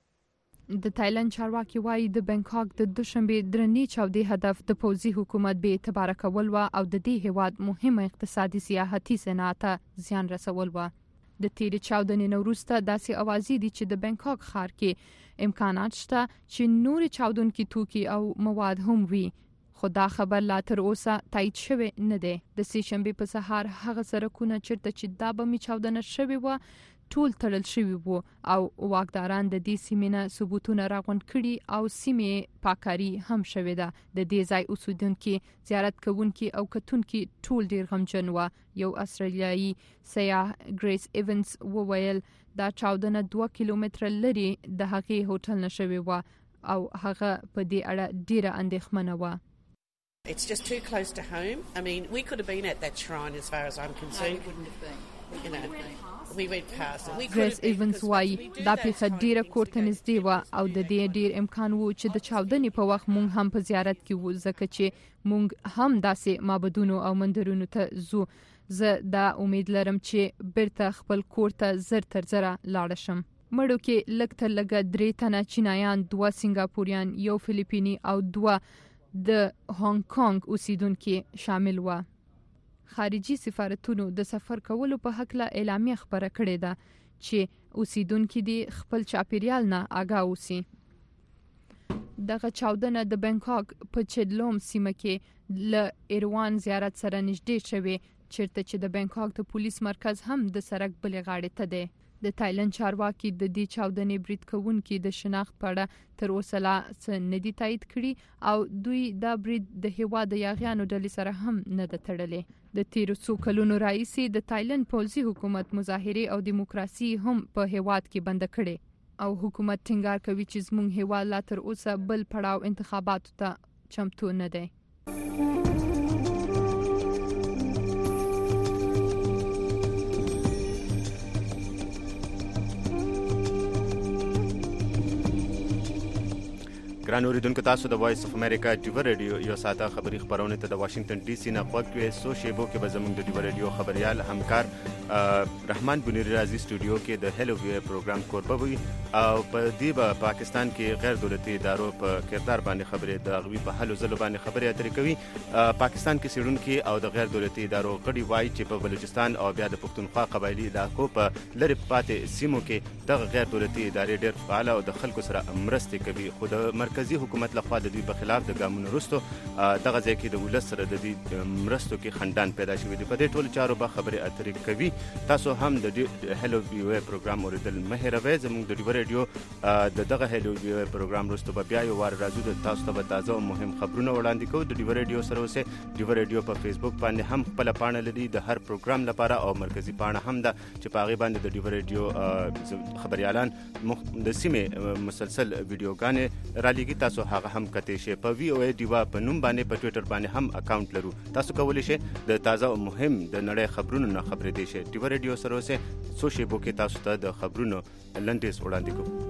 د تایلند چارواکي وایي د بانکاک د دوشنبه درنې چاودې هدف د پوځي حکومت به اعتبار کول و او د دې هیواد مهمه اقتصادي سیاحتي صنعت ته زیان رسول و. د تیرې چاودنې نه وروسته داسې اوازې دي چې د بانکاک ښار کې امکانات شته چې نور چاودونکي توکي او مواد هم وي، خو دا خبر لا تر اوسه تایید شوی نه دی. د سې شنبې په سهار هغه سړکونه چیرته چې دا بمي چاودنه شوې و ټول تړل شوی وو او واکداران د دې سیمې نه ثبوتونه راغونډ کړي او سیمې پاکاري هم شوې ده. د دې ځای اوسیدونکي، زیارت کوونکي او کتونکي ټول ډیر غمجن و. یو استرالیایي سیاح ګریس ایونز وویل دا چاودنه 2 کیلومتره لري د هغې هوټل نه شوې و او هغه په دې اړه ډیره اندېښمنه و. It's just too close to home. I mean, we could have been at that shrine as far as I'm concerned. No, we wouldn't have been. You know, we went past it. ګریس ایونز وایي دا پیښه ډیره کور ته نږدې وه او د دې ډیر امکان وو چې د چاودنې په وخت مونږ هم په زیارت کې وو، ځکه چې مونږ هم داسې معبدونو او مندرونو ته ځو. زه دا امید لرم چې بیرته خپل کور ته زر تر زره لاړ شم. مړو کې لږ تر لږه 3 تنه چینایان، 2 سنگاپوریان، 1 فلیپینی او 2 د هانګ کانګ اوسیدونکي شامل و. خارجي سفارتونو د سفر کولو په حق له اعلامیه خبره کړې ده چې اوسیدونکي دي خپل چاپیریال نه آگاه اوسي. دغه چاودنه د بانکاک په چدلوم سیمه کې له ایروان زیارت سره نږدې شوی، چیرته چې د بانکاک د پولیس مرکز هم د سړک بلې غاړې ته دی. د تایلند چارواکي د دې چاودنې برید کوونکي د شناخت په اړه تر اوسه لا څه نه دي تایید کړي او دوی دا برید د هیواد د یاغیانو ډلې سره هم نه ده تړلې. د تیرو څو کلونو راهیسې د تایلند پوځي حکومت مظاهرې او دیموکراسي هم په هیواد کې بند کړي او حکومت ټینګار کوي چې زموږ هیواد لا تر اوسه بل پړاو انتخاباتو ته چمتو نه دی. ګران اوریدونکو تاسو د وایس اف امریکا ډیو رادیو یو ساعته خبری خبرونه ته د واشنگټن ډي سي نه خوښوي سو شیبو کې به زموږ د ډیو رادیو خبريال همکار رحمان بنيري رازي سټوډیو کې د هلو وی پروګرام کوربه وي او په دې به پاکستان کې غیر دولتي ادارو په کردار باندې خبرې د غوي په حل زلو باندې خبرې اترې کوي. پاکستان کې سیډونکو او د غیر دولتي ادارو غړي وایي چې په بلوچستان او بیا د پښتونخوا قبایلی علاقو په لری پاتې سیمو کې د غیر دولتي ادارې ډېر فعال او د خلکو سره مرستې کوي، خو د مرکزی حکومت لخوا د دوی په خلاف د ګامونو وروسته دغه ځای کې د ولس سره د دې مرستو کې خندان پیدا شوی دی. په دې ټولو چارو به خبرې اترې کوي. تاسو هم د هلو وی پروګرام اوریدل مه هېروئ. زموږ د ډیو رادیو دغه هلو وی پروګرام وروسته به بیا یو وار راځو د تاسو ته به تازه او مهم خبرونه وړاندې کوو. د ډیو رادیو سره اوسئ. ډیو رادیو په فیسبوک باندې هم خپل پاڼه لري د هر پروګرام لپاره او مرکزی پاڼه هم ده چې په هغې باندې د ډیو رادیو خبريالان د سیمې مسلسل ویډیوګانې رالیږي. تاسو هغه هم کتئ شئ. په وی او ای ډیوا په نوم باندې په ټویټر باندې هم اکاونټ لرو. تاسو کولی شئ د تازه او مهم د نړۍ خبرونو نه خبرې دی شئ. ډیو رادیو سره اوسئ. څو شیبو کې تاسو ته د خبرونو لنډیز وړاندې کوو.